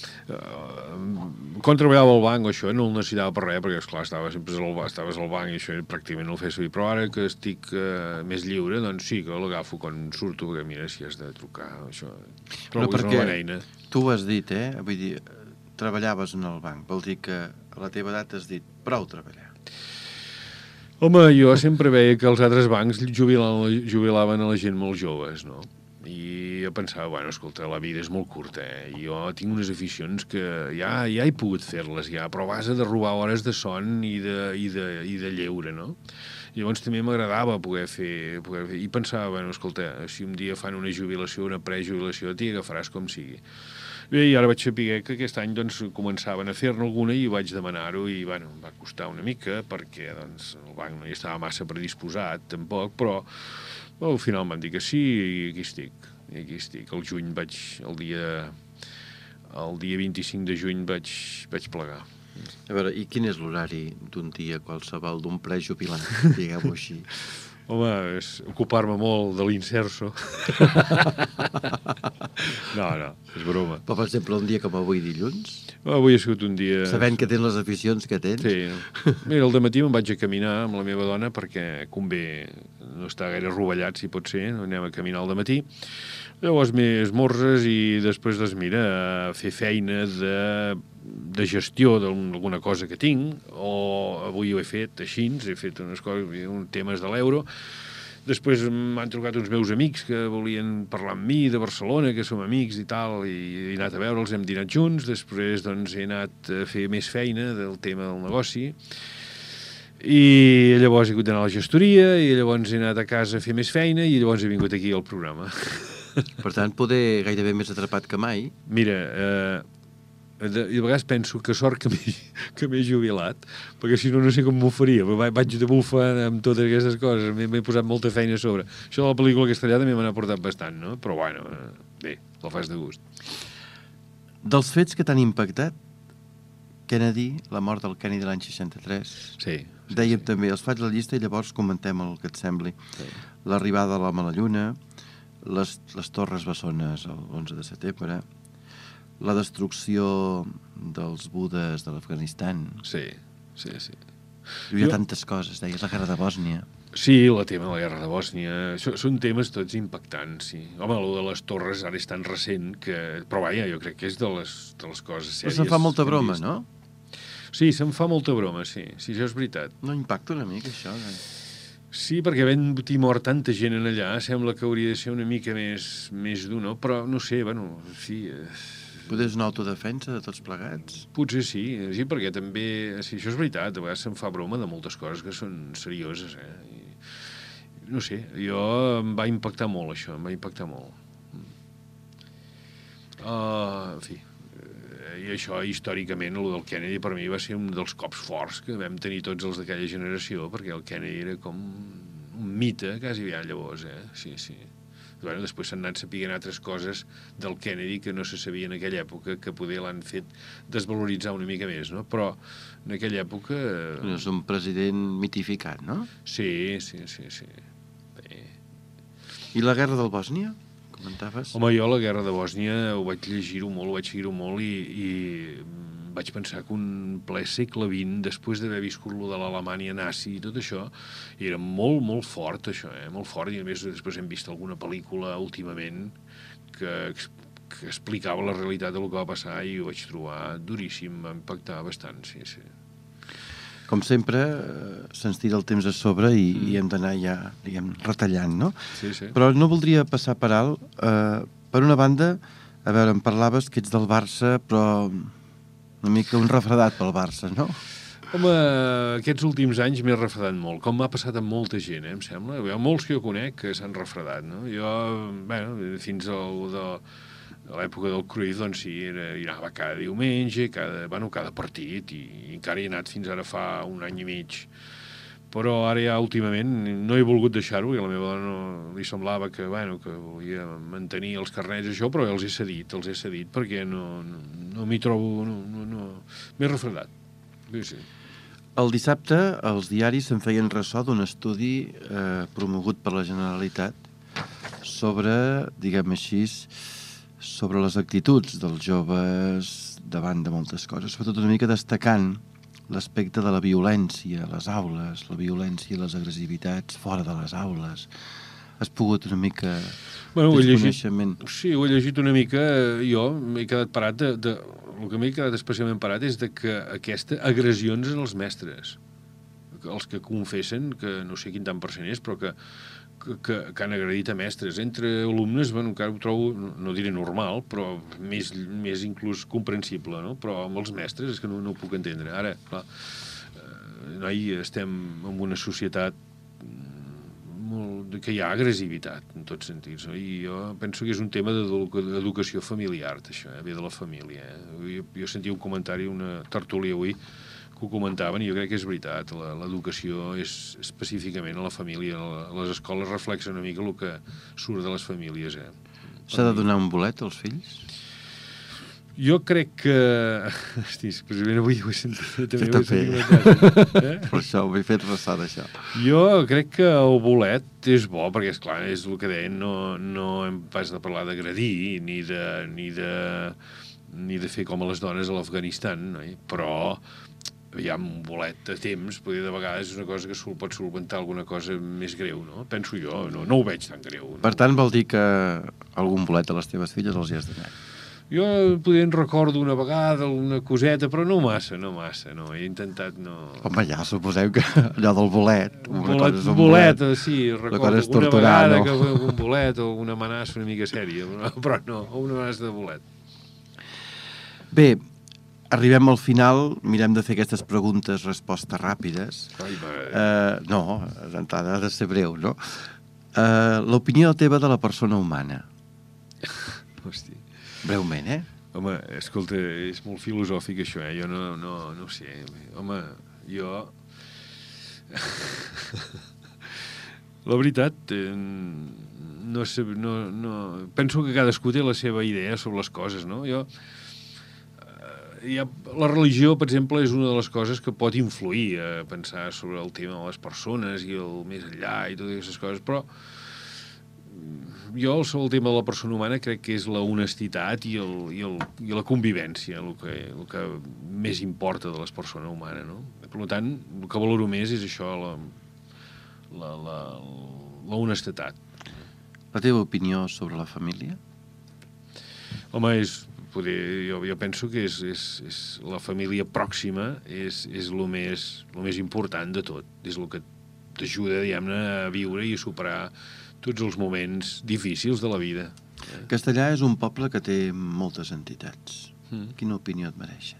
Uh, quan treballava al banc això no el necessitava per res perquè esclar estava sempre al banc, estaves al banc i això pràcticament no el feia servir, però ara que estic uh, més lliure doncs sí que l'agafo quan surto perquè mira si has de trucar això, però no, és una bona eina. Tu ho has dit, eh? Vull dir, treballaves en el banc, vol dir que a la teva edat has dit prou treballar. Home, jo sempre veia que els altres bancs jubilaven, jubilaven a la gent molt joves, no? I jo pensava, bueno, escolta, la vida és molt curta, eh? Jo tinc unes aficions que ja, ja he pogut fer-les, ja, però a base de robar hores de son i de, i de, i de lleure, no? Llavors també m'agradava poder fer, poder fer... I pensava, bueno, escolta, si un dia fan una jubilació, una prejubilació, t'hi agafaràs com sigui. Bé, i ara vaig saber que aquest any doncs, començaven a fer-ne alguna i vaig demanar-ho i, bueno, em va costar una mica perquè doncs, el banc no hi estava massa predisposat, tampoc, però al final m'han dit que sí i aquí estic. I aquí estic. El juny vaig, el dia, el dia vint-i-cinc de juny vaig, vaig plegar. A veure, i quin és l'horari d'un dia qualsevol, d'un prejubilat, digueu-ho així? Home, és ocupar-me molt de l'inserso. No, no, és broma. Però, per exemple, un dia com avui dilluns? Avui ha sigut un dia... Sabent que tens les aficions que tens? Sí. Mira, al dematí me'n vaig a caminar amb la meva dona perquè convé no estar gaire rovellat, si pot ser, anem a caminar al dematí. Llavors m'he esmorzes i després, doncs, mira, a fer feina de, de gestió d'alguna cosa que tinc, o avui ho he fet així, he fet unes coses, uns temes de l'euro. Després m'han trucat uns meus amics que volien parlar amb mi de Barcelona, que som amics i tal, i he anat a veure'ls, hem dinat junts. Després, doncs, he anat a fer més feina del tema del negoci. I llavors he hagut d'anar a la gestoria, i llavors he anat a casa a fer més feina, i llavors he vingut aquí al programa. Per tant, poder gairebé més atrapat que mai. Mira, eh, de, i a vegades penso que sort que m'he que m'he jubilat, perquè si no, no sé com m'ho faria. Vaig de bufa amb totes aquestes coses, m'he posat molta feina a sobre. Això de la pel·lícula castellà també me n'ha portat bastant, no? Però, bueno, bé, la fas de gust. Dels fets que t'han impactat, Kennedy, la mort del Kennedy de l'any seixanta-tres. Sí. sí Dèiem sí. també, els faig la llista i llavors comentem el que et sembli. Sí. L'arribada de l'home a la Lluna, les, les torres bessones l'onze de setembre, la destrucció dels budes de l'Afganistan. Sí, sí, sí. Hi ha jo... tantes coses, deies, la guerra de Bòsnia. Sí, el tema de la guerra de Bòsnia. Són temes tots impactants, sí. Home, el de les torres ara és tan recent que... Però vaja, jo crec que és de les, de les coses sèries. Però se'n fa molta broma, no? Sí, se'n fa molta broma, sí. Sí, això és veritat. No impacta una mica, això? Eh? Sí, perquè havent mort tanta gent en allà, sembla que hauria de ser una mica més, més dur, no? Però, no sé, bueno, sí... Potser és una autodefensa de tots plegats? Potser sí, sí, perquè també... Sí, això és veritat, a vegades se'n fa broma de moltes coses que són serioses, eh? I, no sé, jo em va impactar molt, això, em va impactar molt. Uh, en fi... I això, històricament, el del Kennedy per mi va ser un dels cops forts que vam tenir tots els d'aquella generació, perquè el Kennedy era com un mite, quasi ja llavors, eh? Sí, sí. Bueno, després s'han anat sapiguent altres coses del Kennedy que no se sabia en aquella època, que poder l'han fet desvaloritzar una mica més, no? Però en aquella època... Però és un president mitificat, no? Sí, sí, sí, sí. Bé. I la guerra del Bòsnia? Comentaves? Home, jo la guerra de Bòsnia ho vaig llegir-ho molt, ho vaig seguir-ho molt i, i vaig pensar que un ple segle vint, després d'haver viscut lo de l'Alemanya nazi i tot això, era molt, molt fort, això, eh? Molt fort, i a més després hem vist alguna pel·lícula últimament que, que explicava la realitat del que va passar i ho vaig trobar duríssim, va impactar bastant, sí, sí. Com sempre, se'ns tira el temps a sobre i, mm. i hem d'anar ja, diguem, retallant, no? Sí, sí. Però no voldria passar per alt. Eh, per una banda, a veure, em parlaves que ets del Barça, però una mica un refredat pel Barça, no? Home, aquests últims anys m'he refredat molt, com m'ha passat amb molta gent, eh, em sembla. Hi ha molts que jo conec que s'han refredat, no? Jo, bueno, fins al... De... a l'època del Cruyff, doncs sí, era, hi anava cada diumenge, cada, bueno, cada partit, i, i encara hi he anat fins ara fa un any i mig. Però ara ja últimament no he volgut deixar-ho, i a la meva dona no, li semblava que, bueno, que volia mantenir els carnets, això, però els he cedit, els he cedit, perquè no, no, no m'hi trobo, no, no, no... m'he refredat. Sí, sí. El dissabte els diaris se'n feien ressò d'un estudi eh, promogut per la Generalitat sobre, diguem així, sobre les actituds dels joves davant de moltes coses, sobretot una mica destacant l'aspecte de la violència a les aules, la violència i les agressivitats fora de les aules. Has pogut una mica bueno, desconeixement... Llegit, sí, ho he llegit una mica. Jo m'he quedat parat de, de... El que m'he quedat especialment parat és de que aquesta agressions en els mestres, els que confessen, que no sé quin tant per cent és, però que, que, que han agredit a mestres. Entre alumnes, bueno, encara ho trobo, no, no diré normal, però més, més inclús comprensible, no? Però amb els mestres és que no, no ho puc entendre. Ara, clar, eh, noi, estem en una societat molt, que hi ha agressivitat en tots sentits, no? I jo penso que és un tema d'educació familiar, això, eh? Ve de la família. Eh? Jo, jo sentia un comentari, una tertúlia avui, que ho comentaven, i jo crec que és veritat. L'educació és específicament a la família. A les escoles reflexa una mica el que surt de les famílies. Eh? S'ha de donar un bolet als fills? Jo crec que... Hosti, precisament avui ho he sentit també. Jo també. Eh? Per això ho he fet ressò d'això. Jo crec que el bolet és bo, perquè, esclar, és el que deien, no, no hem pas de parlar d'agredir, ni de, ni, de, ni de fer com a les dones a l'Afganistan, no? Però hi ha un bolet de temps, perquè de vegades és una cosa que pot solventar alguna cosa més greu, no? Penso jo, no, no ho veig tan greu. No? Per tant, vol dir que algun bolet a les teves filles els hi has donat? Jo potser en recordo una vegada, alguna coseta, però no massa, no massa, no. He intentat no... Home, ja suposem que allò del bolet... Un bolet, cosa és un bolet, bolet, sí, recordo una torturar, vegada no? que un bolet o una amenaça una mica sèria, però no, una amenaça de bolet. Bé, arribem al final, mirem de fer aquestes preguntes-respostes ràpides. Ai, uh, no, d'entrada ha de ser breu, no? Uh, L'opinió teva de la persona humana. Hosti. Breument, eh? Home, escolta, és molt filosòfic això, eh? Jo no, no, no ho sé. Home, jo... La veritat, eh, no sé, no, no... penso que cadascú té la seva idea sobre les coses, no? Jo... Eh, ha... La religió, per exemple, és una de les coses que pot influir a pensar sobre el tema de les persones i el més enllà i totes aquestes coses, però jo el tema de la persona humana crec que és la honestitat i, el, i, el, i la convivència, el que, el que més importa de les persones humanes, no? Per tant, el que valoro més és això, la, la, la, la honestedat. La teva opinió sobre la família? Home, és, poder, jo, jo penso que és, és, és la família pròxima és, és el més, el més important de tot. És el que t'ajuda, diguem-ne, a viure i a superar tots els moments difícils de la vida. Castellà és un poble que té moltes entitats. Mm. Quina opinió et mereixen?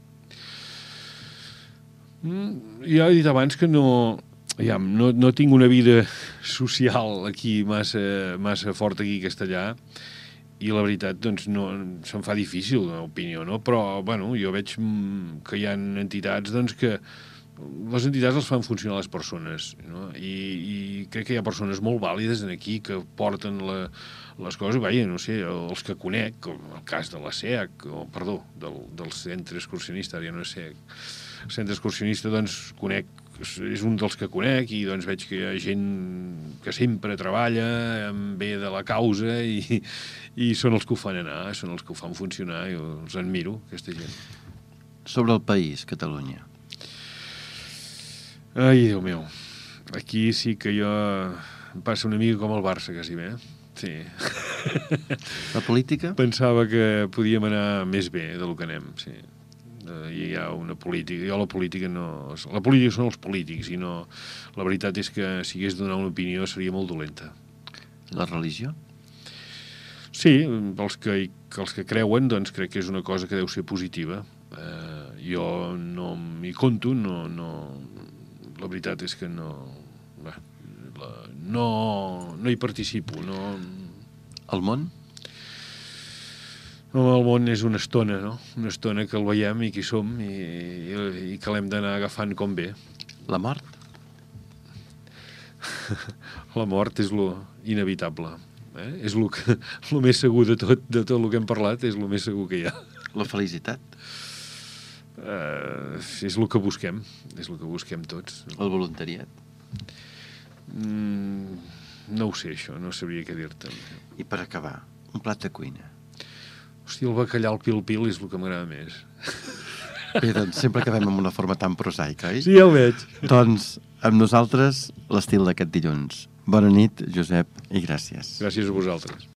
Mm, ja he dit abans que no, ja, no, no tinc una vida social aquí massa, massa forta aquí a Castellà, i la veritat, doncs, no, se'm fa difícil l'opinió, no? Però, bueno, jo veig que hi ha entitats, doncs, que les entitats les fan funcionar les persones, no? I, i crec que hi ha persones molt vàlides aquí que porten la, les coses, vaja, no sé, els que conec, com el cas de la S E A C, o, perdó, del, del centre excursionista, ja no sé, el centre excursionista, doncs, conec, és un dels que conec, i doncs veig que hi ha gent que sempre treballa, ve de la causa, i, i són els que ho fan anar, són els que ho fan funcionar, i els admiro, aquesta gent. Sobre el país, Catalunya. Ai, Déu meu, aquí sí que jo em passa una mica com el Barça, quasi bé. Sí. La política? Pensava que podíem anar més bé del que anem, sí. Hi ha una política, jo la política no... La política són els polítics, i no... La veritat és que si hagués de donar una opinió seria molt dolenta. La religió? Sí, els que, els que creuen, doncs crec que és una cosa que deu ser positiva. Eh, jo no m'hi conto, no... no la veritat és que no, bé, la, no, no hi participo. No... El món? No, el món és una estona, no? Una estona que el veiem i qui som, i, i, i que l'hem d'anar agafant com ve. La mort? La mort és lo inevitable. Eh? És lo, que, lo més segur de tot, de tot el que hem parlat, és lo més segur que hi ha. La felicitat? Uh, és el que busquem, és el que busquem tots. El voluntariat. Mm, no ho sé, això, no sabria què dir-te. I per acabar, un plat de cuina. Hòstia, el bacallà al pil-pil és el que m'agrada més. Bé, doncs sempre acabem amb una forma tan prosaica, oi? Sí, ja ho veig. Doncs amb nosaltres l'estil d'aquest dilluns. Bona nit, Josep, i gràcies. Gràcies a vosaltres.